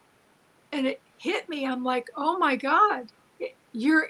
And it hit me. I'm like, oh my God, you're,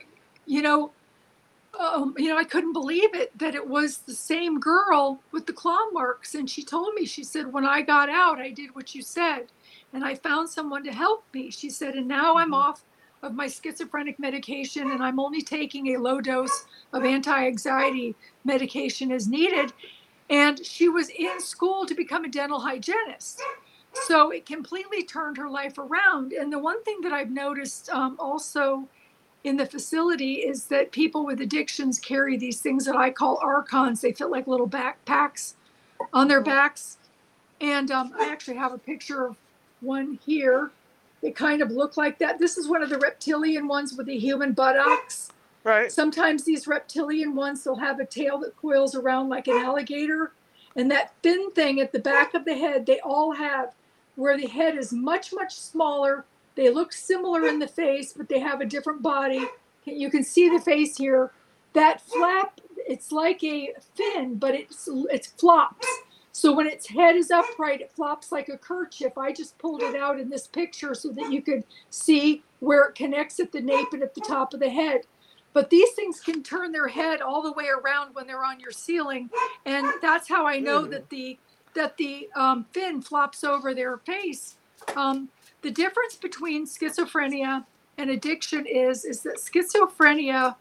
I couldn't believe it, that it was the same girl with the claw marks. And she told me, she said, when I got out, I did what you said. And I found someone to help me. She said, and now I'm off of my schizophrenic medication, and I'm only taking a low dose of anti-anxiety medication as needed. And she was in school to become a dental hygienist. So it completely turned her life around. And the one thing that I've noticed also in the facility is that people with addictions carry these things that I call archons. They fit like little backpacks on their backs. And I actually have a picture of one here. They kind of look like that. This is one of the reptilian ones with the human buttocks. Right. Sometimes these reptilian ones, they'll have a tail that coils around like an alligator. And that thin thing at the back of the head, they all have, where the head is much, much smaller. They look similar in the face, but they have a different body. You can see the face here. That flap, it's like a fin, but it flops. So when its head is upright, it flops like a kerchief. I just pulled it out in this picture so that you could see where it connects at the nape and at the top of the head. But these things can turn their head all the way around when they're on your ceiling. And that's how I know that the fin flops over their face. the difference between schizophrenia and addiction is that schizophrenia,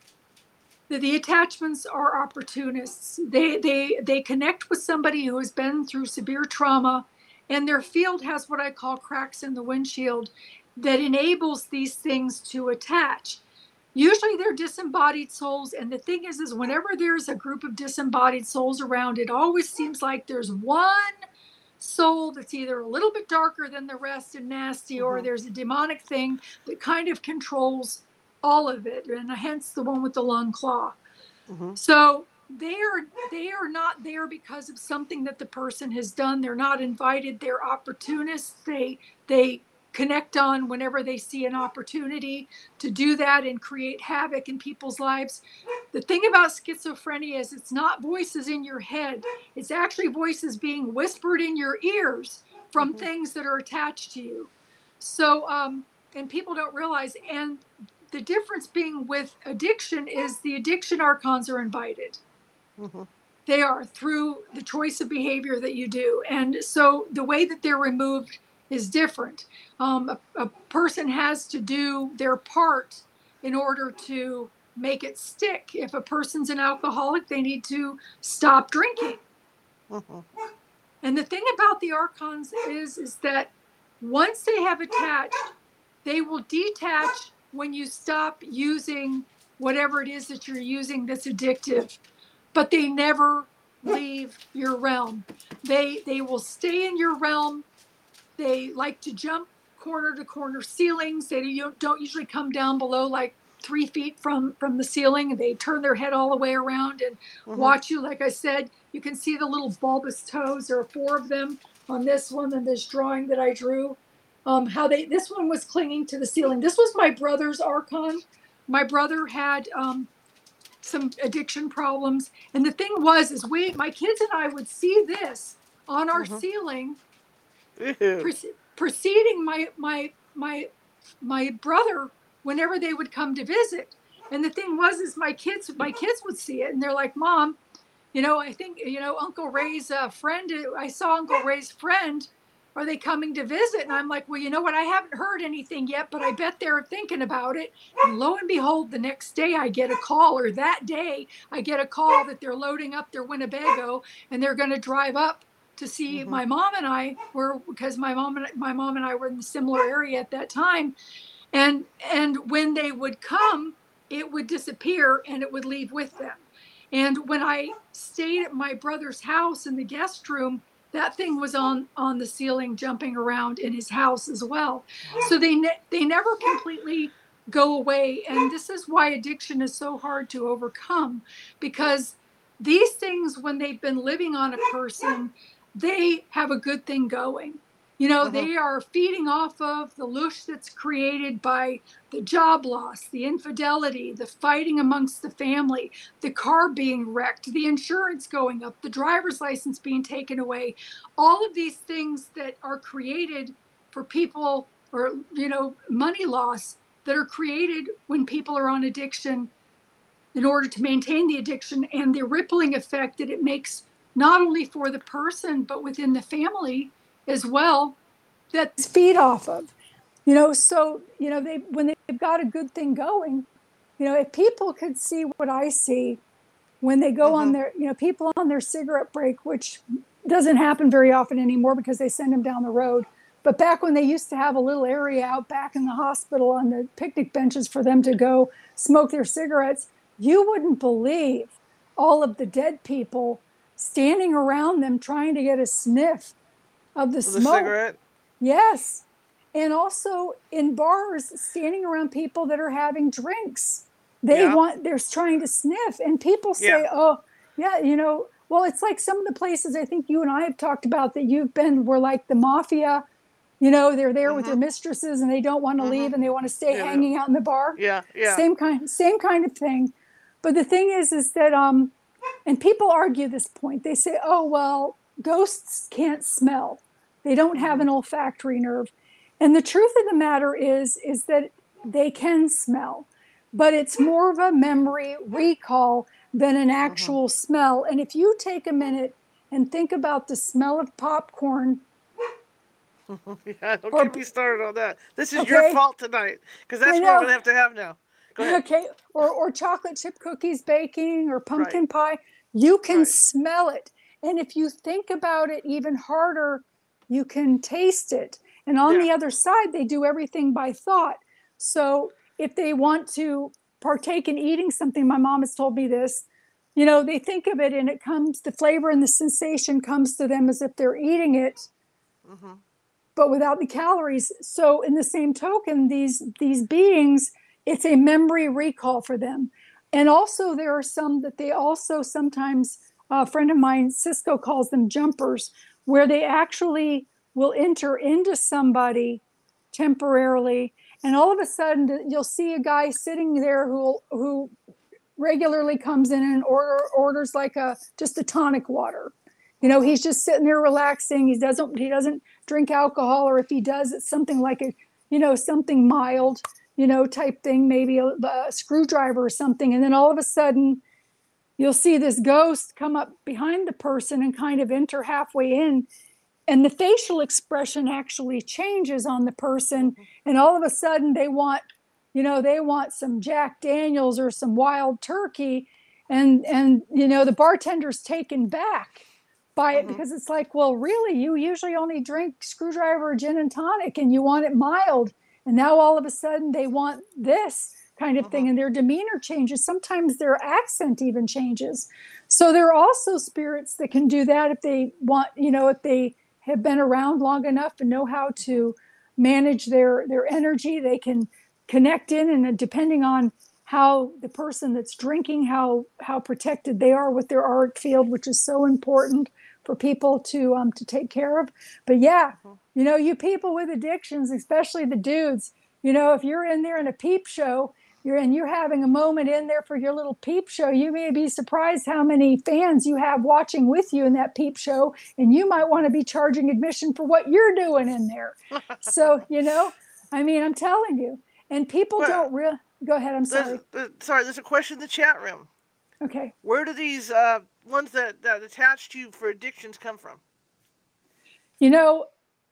the attachments are opportunists. They connect with somebody who has been through severe trauma, and their field has what I call cracks in the windshield that enables these things to attach. Usually they're disembodied souls, and the thing is whenever there's a group of disembodied souls around, it always seems like there's one soul that's either a little bit darker than the rest and nasty, or there's a demonic thing that kind of controls all of it, and hence the one with the long claw. So they are not there because of something that the person has done. They're not invited. They're opportunists. They connect on whenever they see an opportunity to do that and create havoc in people's lives. The thing about schizophrenia is it's not voices in your head. It's actually voices being whispered in your ears from things that are attached to you. So, and people don't realize, and the difference being with addiction is the addiction archons are invited. They are, through the choice of behavior that you do. And so the way that they're removed is different. A person has to do their part in order to make it stick. If a person's an alcoholic, they need to stop drinking. And the thing about the archons is that once they have attached, they will detach when you stop using whatever it is that you're using that's addictive, but they never leave your realm. They will stay in your realm. They like to jump corner to corner ceilings. They don't usually come down below like 3 feet from the ceiling. They turn their head all the way around and watch you. Like I said, you can see the little bulbous toes. There are 4 of them on this one and this drawing that I drew. This one was clinging to the ceiling. This was my brother's archon. My brother had some addiction problems. And the thing was, my kids and I would see this on our ceiling, preceding my brother whenever they would come to visit. And the thing was, my kids would see it, and they're like, Mom, I think, Uncle Ray's friend, I saw Uncle Ray's friend. Are they coming to visit? And I'm like, well, you know what? I haven't heard anything yet, but I bet they're thinking about it. And lo and behold, the next day I get a call, or that day I get a call that they're loading up their Winnebago and they're going to drive up to see my mom and I, because my mom and I were in the similar area at that time. And when they would come, it would disappear and it would leave with them. And when I stayed at my brother's house in the guest room, that thing was on the ceiling, jumping around in his house as well. So they never completely go away. And this is why addiction is so hard to overcome, because these things, when they've been living on a person, they have a good thing going. They are feeding off of the loosh that's created by the job loss, the infidelity, the fighting amongst the family, the car being wrecked, the insurance going up, the driver's license being taken away. All of these things that are created for people, or, money loss, that are created when people are on addiction in order to maintain the addiction, and the rippling effect that it makes not only for the person, but within the family as well, that's feed off of. So, when they've got a good thing going, if people could see what I see when they go on their, people on their cigarette break, which doesn't happen very often anymore because they send them down the road. But back when they used to have a little area out back in the hospital on the picnic benches for them to go smoke their cigarettes, you wouldn't believe all of the dead people standing around them trying to get a sniff of the smoke. Cigarette? Yes. And also in bars, standing around people that are having drinks. They're trying to sniff, and people say, oh, yeah, well, it's like some of the places I think you and I have talked about that you've been, were like the mafia, they're there with their mistresses and they don't want to leave and they want to stay hanging out in the bar. Yeah. Same kind of thing. But the thing is that, and people argue this point. They say, oh, well, ghosts can't smell. They don't have an olfactory nerve. And the truth of the matter is that they can smell, but it's more of a memory recall than an actual smell. And if you take a minute and think about the smell of popcorn Yeah, don't or get me started on that. This is your okay, fault tonight, because I that's what I'm know. gonna have to have now. Go ahead. Okay, or chocolate chip cookies baking or Right, pumpkin pie, you can right. smell it. And if you think about it even harder, you can taste it. And on Yeah. the other side, they do everything by thought. So if they want to partake in eating something, my mom has told me this, they think of it and it comes, the flavor and the sensation comes to them as if they're eating it, Mm-hmm. but without the calories. So in the same token, these beings, it's a memory recall for them. And also there are some that they also sometimes, a friend of mine, Cisco, calls them jumpers, where they actually will enter into somebody temporarily, and all of a sudden you'll see a guy sitting there who regularly comes in and orders like a just a tonic water. Mm-hmm. He's just sitting there relaxing. He doesn't drink alcohol, or if he does, it's something like something mild, type thing, maybe a screwdriver or something. And then all of a sudden, you'll see this ghost come up behind the person and kind of enter halfway in, and the facial expression actually changes on the person, Mm-hmm. and all of a sudden they want some Jack Daniels or some wild turkey, and the bartender's taken back by it, Mm-hmm. because it's like, well, really, you usually only drink screwdriver gin and tonic and you want it mild, and now all of a sudden they want this kind of Mm-hmm. thing, and their demeanor changes, sometimes their accent even changes. So there are also spirits that can do that if they want, if they have been around long enough and know how to manage their energy, they can connect in, and depending on how the person that's drinking, how protected they are with their auric field, which is so important for people to take care of. But yeah, Mm-hmm. you people with addictions, especially the dudes, if you're in there in a peep show, you're having a moment in there for your little peep show, you may be surprised how many fans you have watching with you in that peep show, and you might want to be charging admission for what you're doing in there. So, I mean, I'm telling you, and people Well, don't real go ahead, I'm sorry. there's a question in the chat room. Okay. Where do these ones that attach you for addictions come from? You know,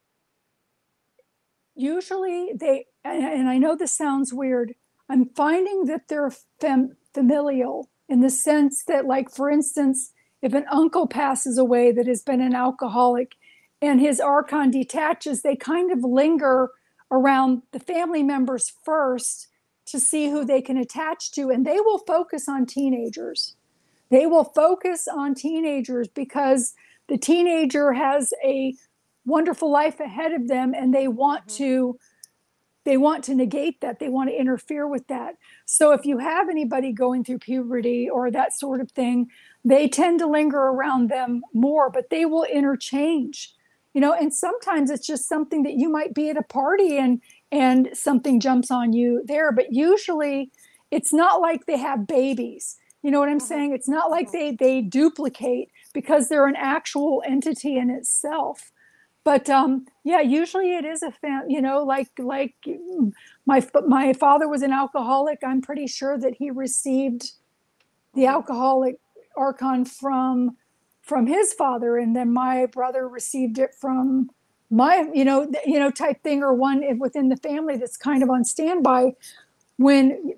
usually and I know this sounds weird, I'm finding that they're familial, in the sense that, like, for instance, if an uncle passes away that has been an alcoholic and his archon detaches, they kind of linger around the family members first to see who Mm-hmm. they can attach to, and they will focus on teenagers. They will focus on teenagers because the teenager has a wonderful life ahead of them, and Mm-hmm. they want to negate that. They want to interfere with that. So if you have anybody going through puberty or that sort of thing, they tend to linger around them more, but they will interchange. And sometimes it's just something that you might be at a party and something jumps on you there, but usually it's not like they have babies. You know what I'm Mm-hmm. saying? It's not like Mm-hmm. they duplicate, because they're an actual entity in itself. But yeah, usually it is a like my father was an alcoholic. I'm pretty sure that he received the Mm-hmm. alcoholic archon from his father, and then my brother received it from my type thing, or one within the family that's kind of on standby when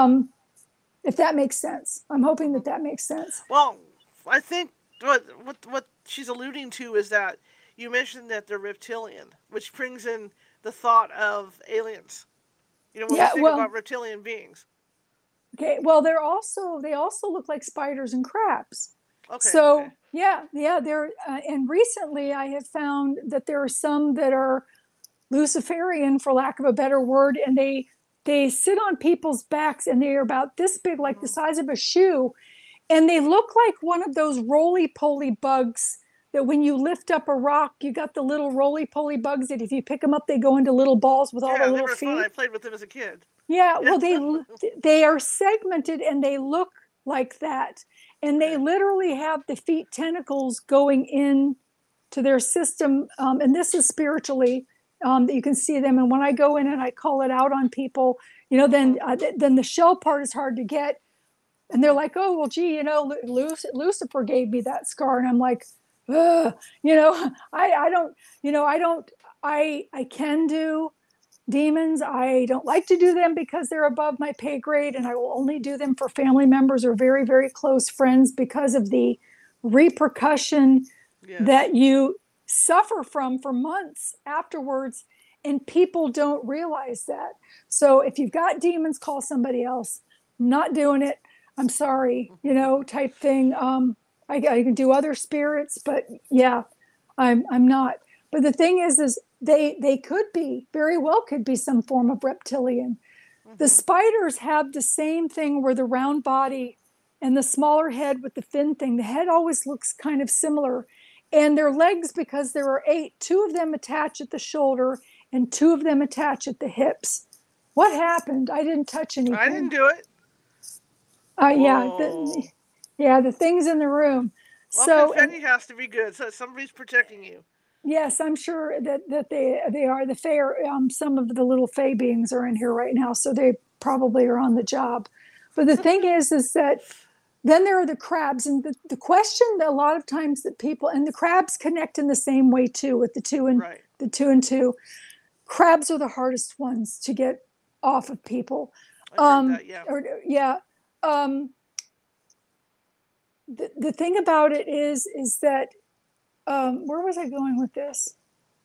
if that makes sense. I'm hoping Mm-hmm. that that makes sense. Well, I think what she's alluding to is that you mentioned that they're reptilian, which brings in the thought of aliens. When we Yeah, think well, about reptilian beings. okay, well, they also look like spiders and crabs. Okay, okay. So yeah, they're and recently I have found that there are some that are Luciferian, for lack of a better word, and they sit on people's backs, and they are about this big, like the Mm-hmm. size of a shoe, and they look like one of those roly poly bugs that when you lift up a rock, you got the little roly poly bugs that if you pick them up, they go into little balls with all the Yeah, they little were fun. I feet. played with them as a kid. Yeah, Yeah. well, they are segmented and they look like that, and they Okay. literally have the feet tentacles going in to their system, and this is spiritually that you can see them. And when I go in and I call it out on people, Mm-hmm. then the shell part is hard to get, and they're Mm-hmm. like, oh well, gee, Lucifer gave me that scar, and I'm like, ugh, I don't, I don't. I can do demons. I don't like to do them because they're above my pay grade, and I will only do them for family members or very, very close friends because of the repercussion Yes. that you suffer from for months afterwards, and people don't realize that. So if you've got demons, call somebody else. I'm not doing it. I'm sorry, type thing. I can do other spirits, but yeah, I'm not. But the thing is they could be, very well could be some form of reptilian. The spiders have the same thing where the round body and the smaller head with the fin thing, the head always looks kind of similar. And their legs, because there are 8, 2 of them attach at the shoulder and 2 of them attach at the hips. What happened? I didn't touch anything. I didn't do it. The things in the room. Well, So confetti has to be good, so somebody's protecting you. yes, I'm sure that they are. The fae are, some of the little fae beings are in here right now, so they probably are on the job. But the thing is that then there are the crabs, and the question that a lot of times that people, and the crabs connect in the same way too with the 2 and Right. the 2 and 2. Crabs are the hardest ones to get off of people. I heard that, yeah. The thing about it is that where was I going with this?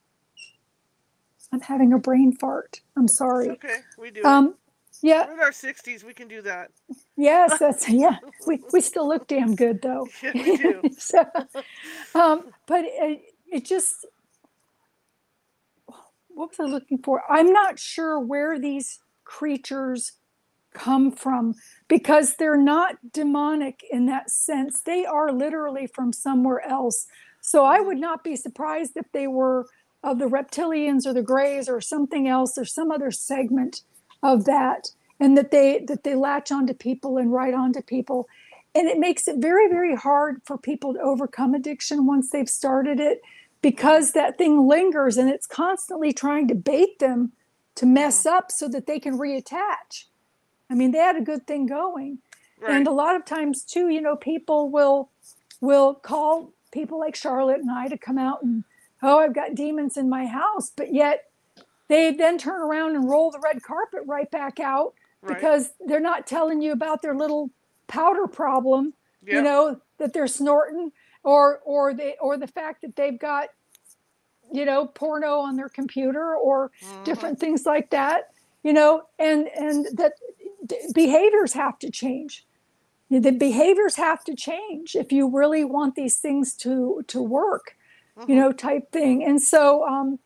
I'm having a brain fart. I'm sorry. It's okay, we do it. Yeah. We're in our 60s, we can do that. Yes, we still look damn good though. Yeah, we do. So, but it just, what was I looking for? I'm not sure where these creatures come from because they're not demonic in that sense. They are literally from somewhere else. So I would not be surprised if they were of the reptilians or the greys or something else or some other segment of that, and that they latch onto people and ride onto people. And it makes it very, very hard for people to overcome addiction once they've started it, because that thing lingers and it's constantly trying to bait them to mess up so that they can reattach. I mean, they had a good thing going. Right. And a lot of times too, people will call people like Charlotte and I to come out and, oh, I've got demons in my house. But yet they then turn around and roll the red carpet right back out because they're not telling you about their little powder problem, that they're snorting, or the fact that they've got, porno on their computer or different things like that, and that behaviors have to change. The behaviors have to change if you really want these things to work, type thing. And so,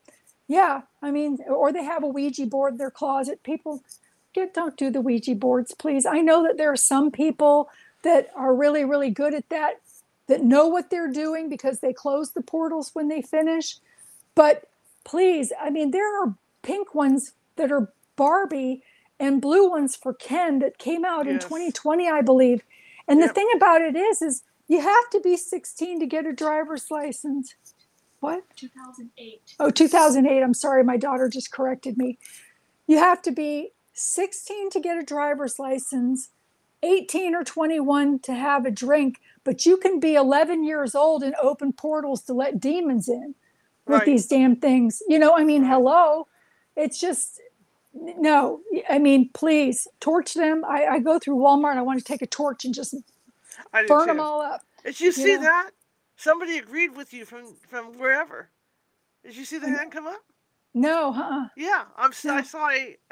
or they have a Ouija board in their closet. People don't do the Ouija boards, please. I know that there are some people that are really, really good at that know what they're doing because they close the portals when they finish. But please, there are pink ones that are Barbie and blue ones for Ken that came out in 2020, I believe. And the thing about it is you have to be 16 to get a driver's license. What? 2008. Oh, 2008. I'm sorry. My daughter just corrected me. You have to be 16 to get a driver's license, 18 or 21 to have a drink, but you can be 11 years old and open portals to let demons in with these damn things. Hello. It's just, no. Please torch them. I go through Walmart and I want to take a torch and just burn them all up. Did you see that? Somebody agreed with you from wherever. Did you see the hand come up? No, Yeah, I saw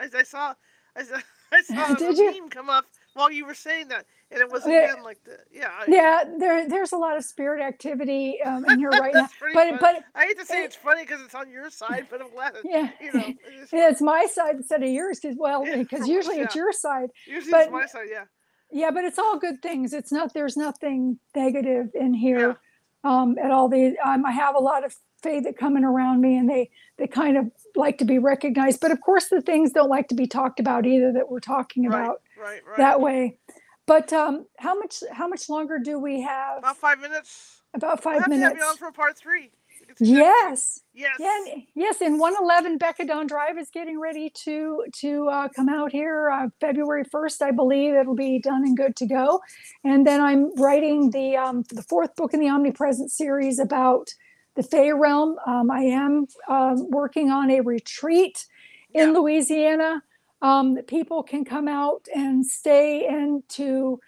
a meme come up while you were saying that, and it was again like the there's a lot of spirit activity in here right now. But I hate to say it's funny because it's on your side, but I'm glad it's my side instead of yours because usually it's your side. Usually it's my side, Yeah, but it's all good things. There's nothing negative in here at all. I have a lot of fae that come in around me, and they kind of like to be recognized. But of course, the things don't like to be talked about either that we're talking about that way. But how much longer do we have? About 5 minutes. About 5 minutes. We'll have to have you on for part 3. Yes. Yes. Yeah, yes. And 111 Becca Dawn Drive is getting ready to come out here February 1st, I believe. It'll be done and good to go. And then I'm writing the 4th book in the Omnipresent series about the Fey realm. I am working on a retreat in Louisiana that people can come out and stay in to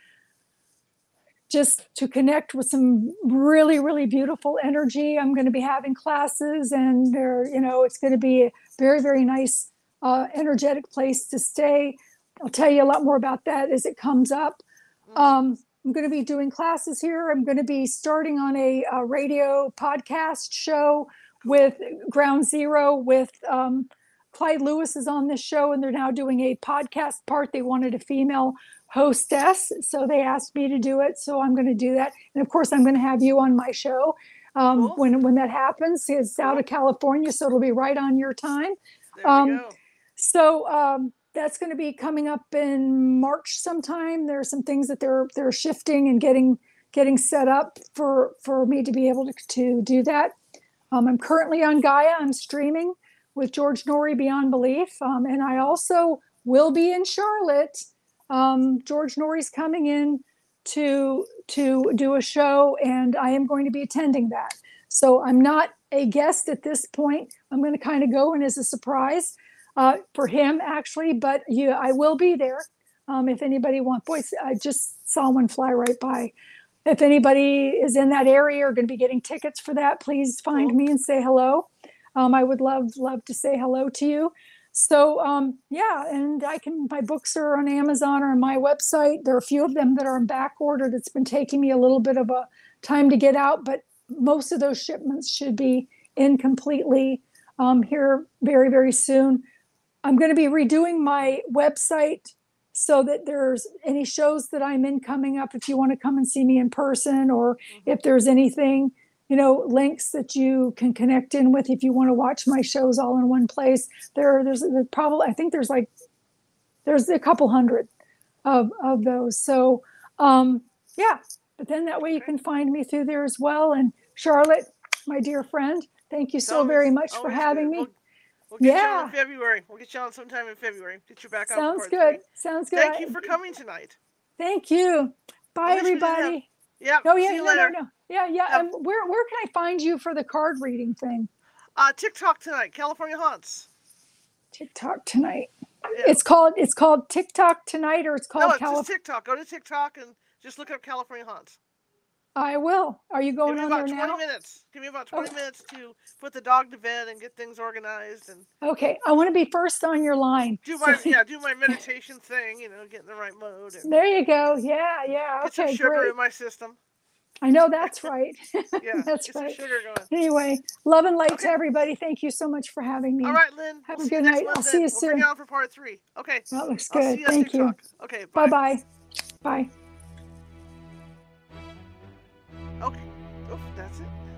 just to connect with some really, really beautiful energy. I'm going to be having classes, and it's going to be a very, very nice, energetic place to stay. I'll tell you a lot more about that as it comes up. I'm going to be doing classes here. I'm going to be starting on a radio podcast show with Ground Zero with Clyde Lewis is on this show, and they're now doing a podcast part. They wanted a female hostess, so they asked me to do it. So I'm going to do that, and of course, I'm going to have you on my show when that happens. It's out of California, so it'll be right on your time. There we go. So that's going to be coming up in March sometime. There are some things that they're shifting and getting set up for me to be able to do that. I'm currently on Gaia. I'm streaming with George Noory Beyond Belief, and I also will be in Charlotte. George Noory's coming in to do a show, and I am going to be attending that. So I'm not a guest at this point. I'm going to kind of go in as a surprise for him, actually, but I will be there. If anybody wants, boys, I just saw one fly right by. If anybody is in that area or going to be getting tickets for that, please find me and say hello. I would love to say hello to you. So and my books are on Amazon or on my website. There are a few of them that are in back order. That's been taking me a little bit of a time to get out, but most of those shipments should be in completely here very, very soon. I'm going to be redoing my website so that there's any shows that I'm in coming up. If you want to come and see me in person, or if there's anything, links that you can connect in with, if you want to watch my shows all in one place, there's probably, I think there's a couple hundred of those. So, but then that way you can find me through there as well. And Charlotte, my dear friend, thank you so very much for having me. We'll get you on in February. We'll get you on sometime in February. Get you back on. Sounds good. Sounds good. Thank you for coming tonight. Thank you. Bye, everybody. Yeah. Oh, see yeah. you later. No. Yeah. Where can I find you for the card reading thing? TikTok tonight. California Haunts. TikTok tonight. Yeah. It's called TikTok tonight, or it's called just TikTok. Go to TikTok and just look up California Haunts. I will. Are you going on there now? Give me about 20 minutes. Give me about 20 minutes to put the dog to bed and get things organized. And okay, I want to be first on your line. Do my meditation thing. Get in the right mode. And there you go. Yeah. Get some sugar in my system. I know that's right. Yeah, that's get right. Some sugar going. Anyway, love and light to everybody. Thank you so much for having me. All right, Lynn. Have a good night. I'll see you soon. We'll bring you on for part 3. Okay. That looks good. Thank you. Okay. Bye. Bye. Bye. Okay. Oh, that's it.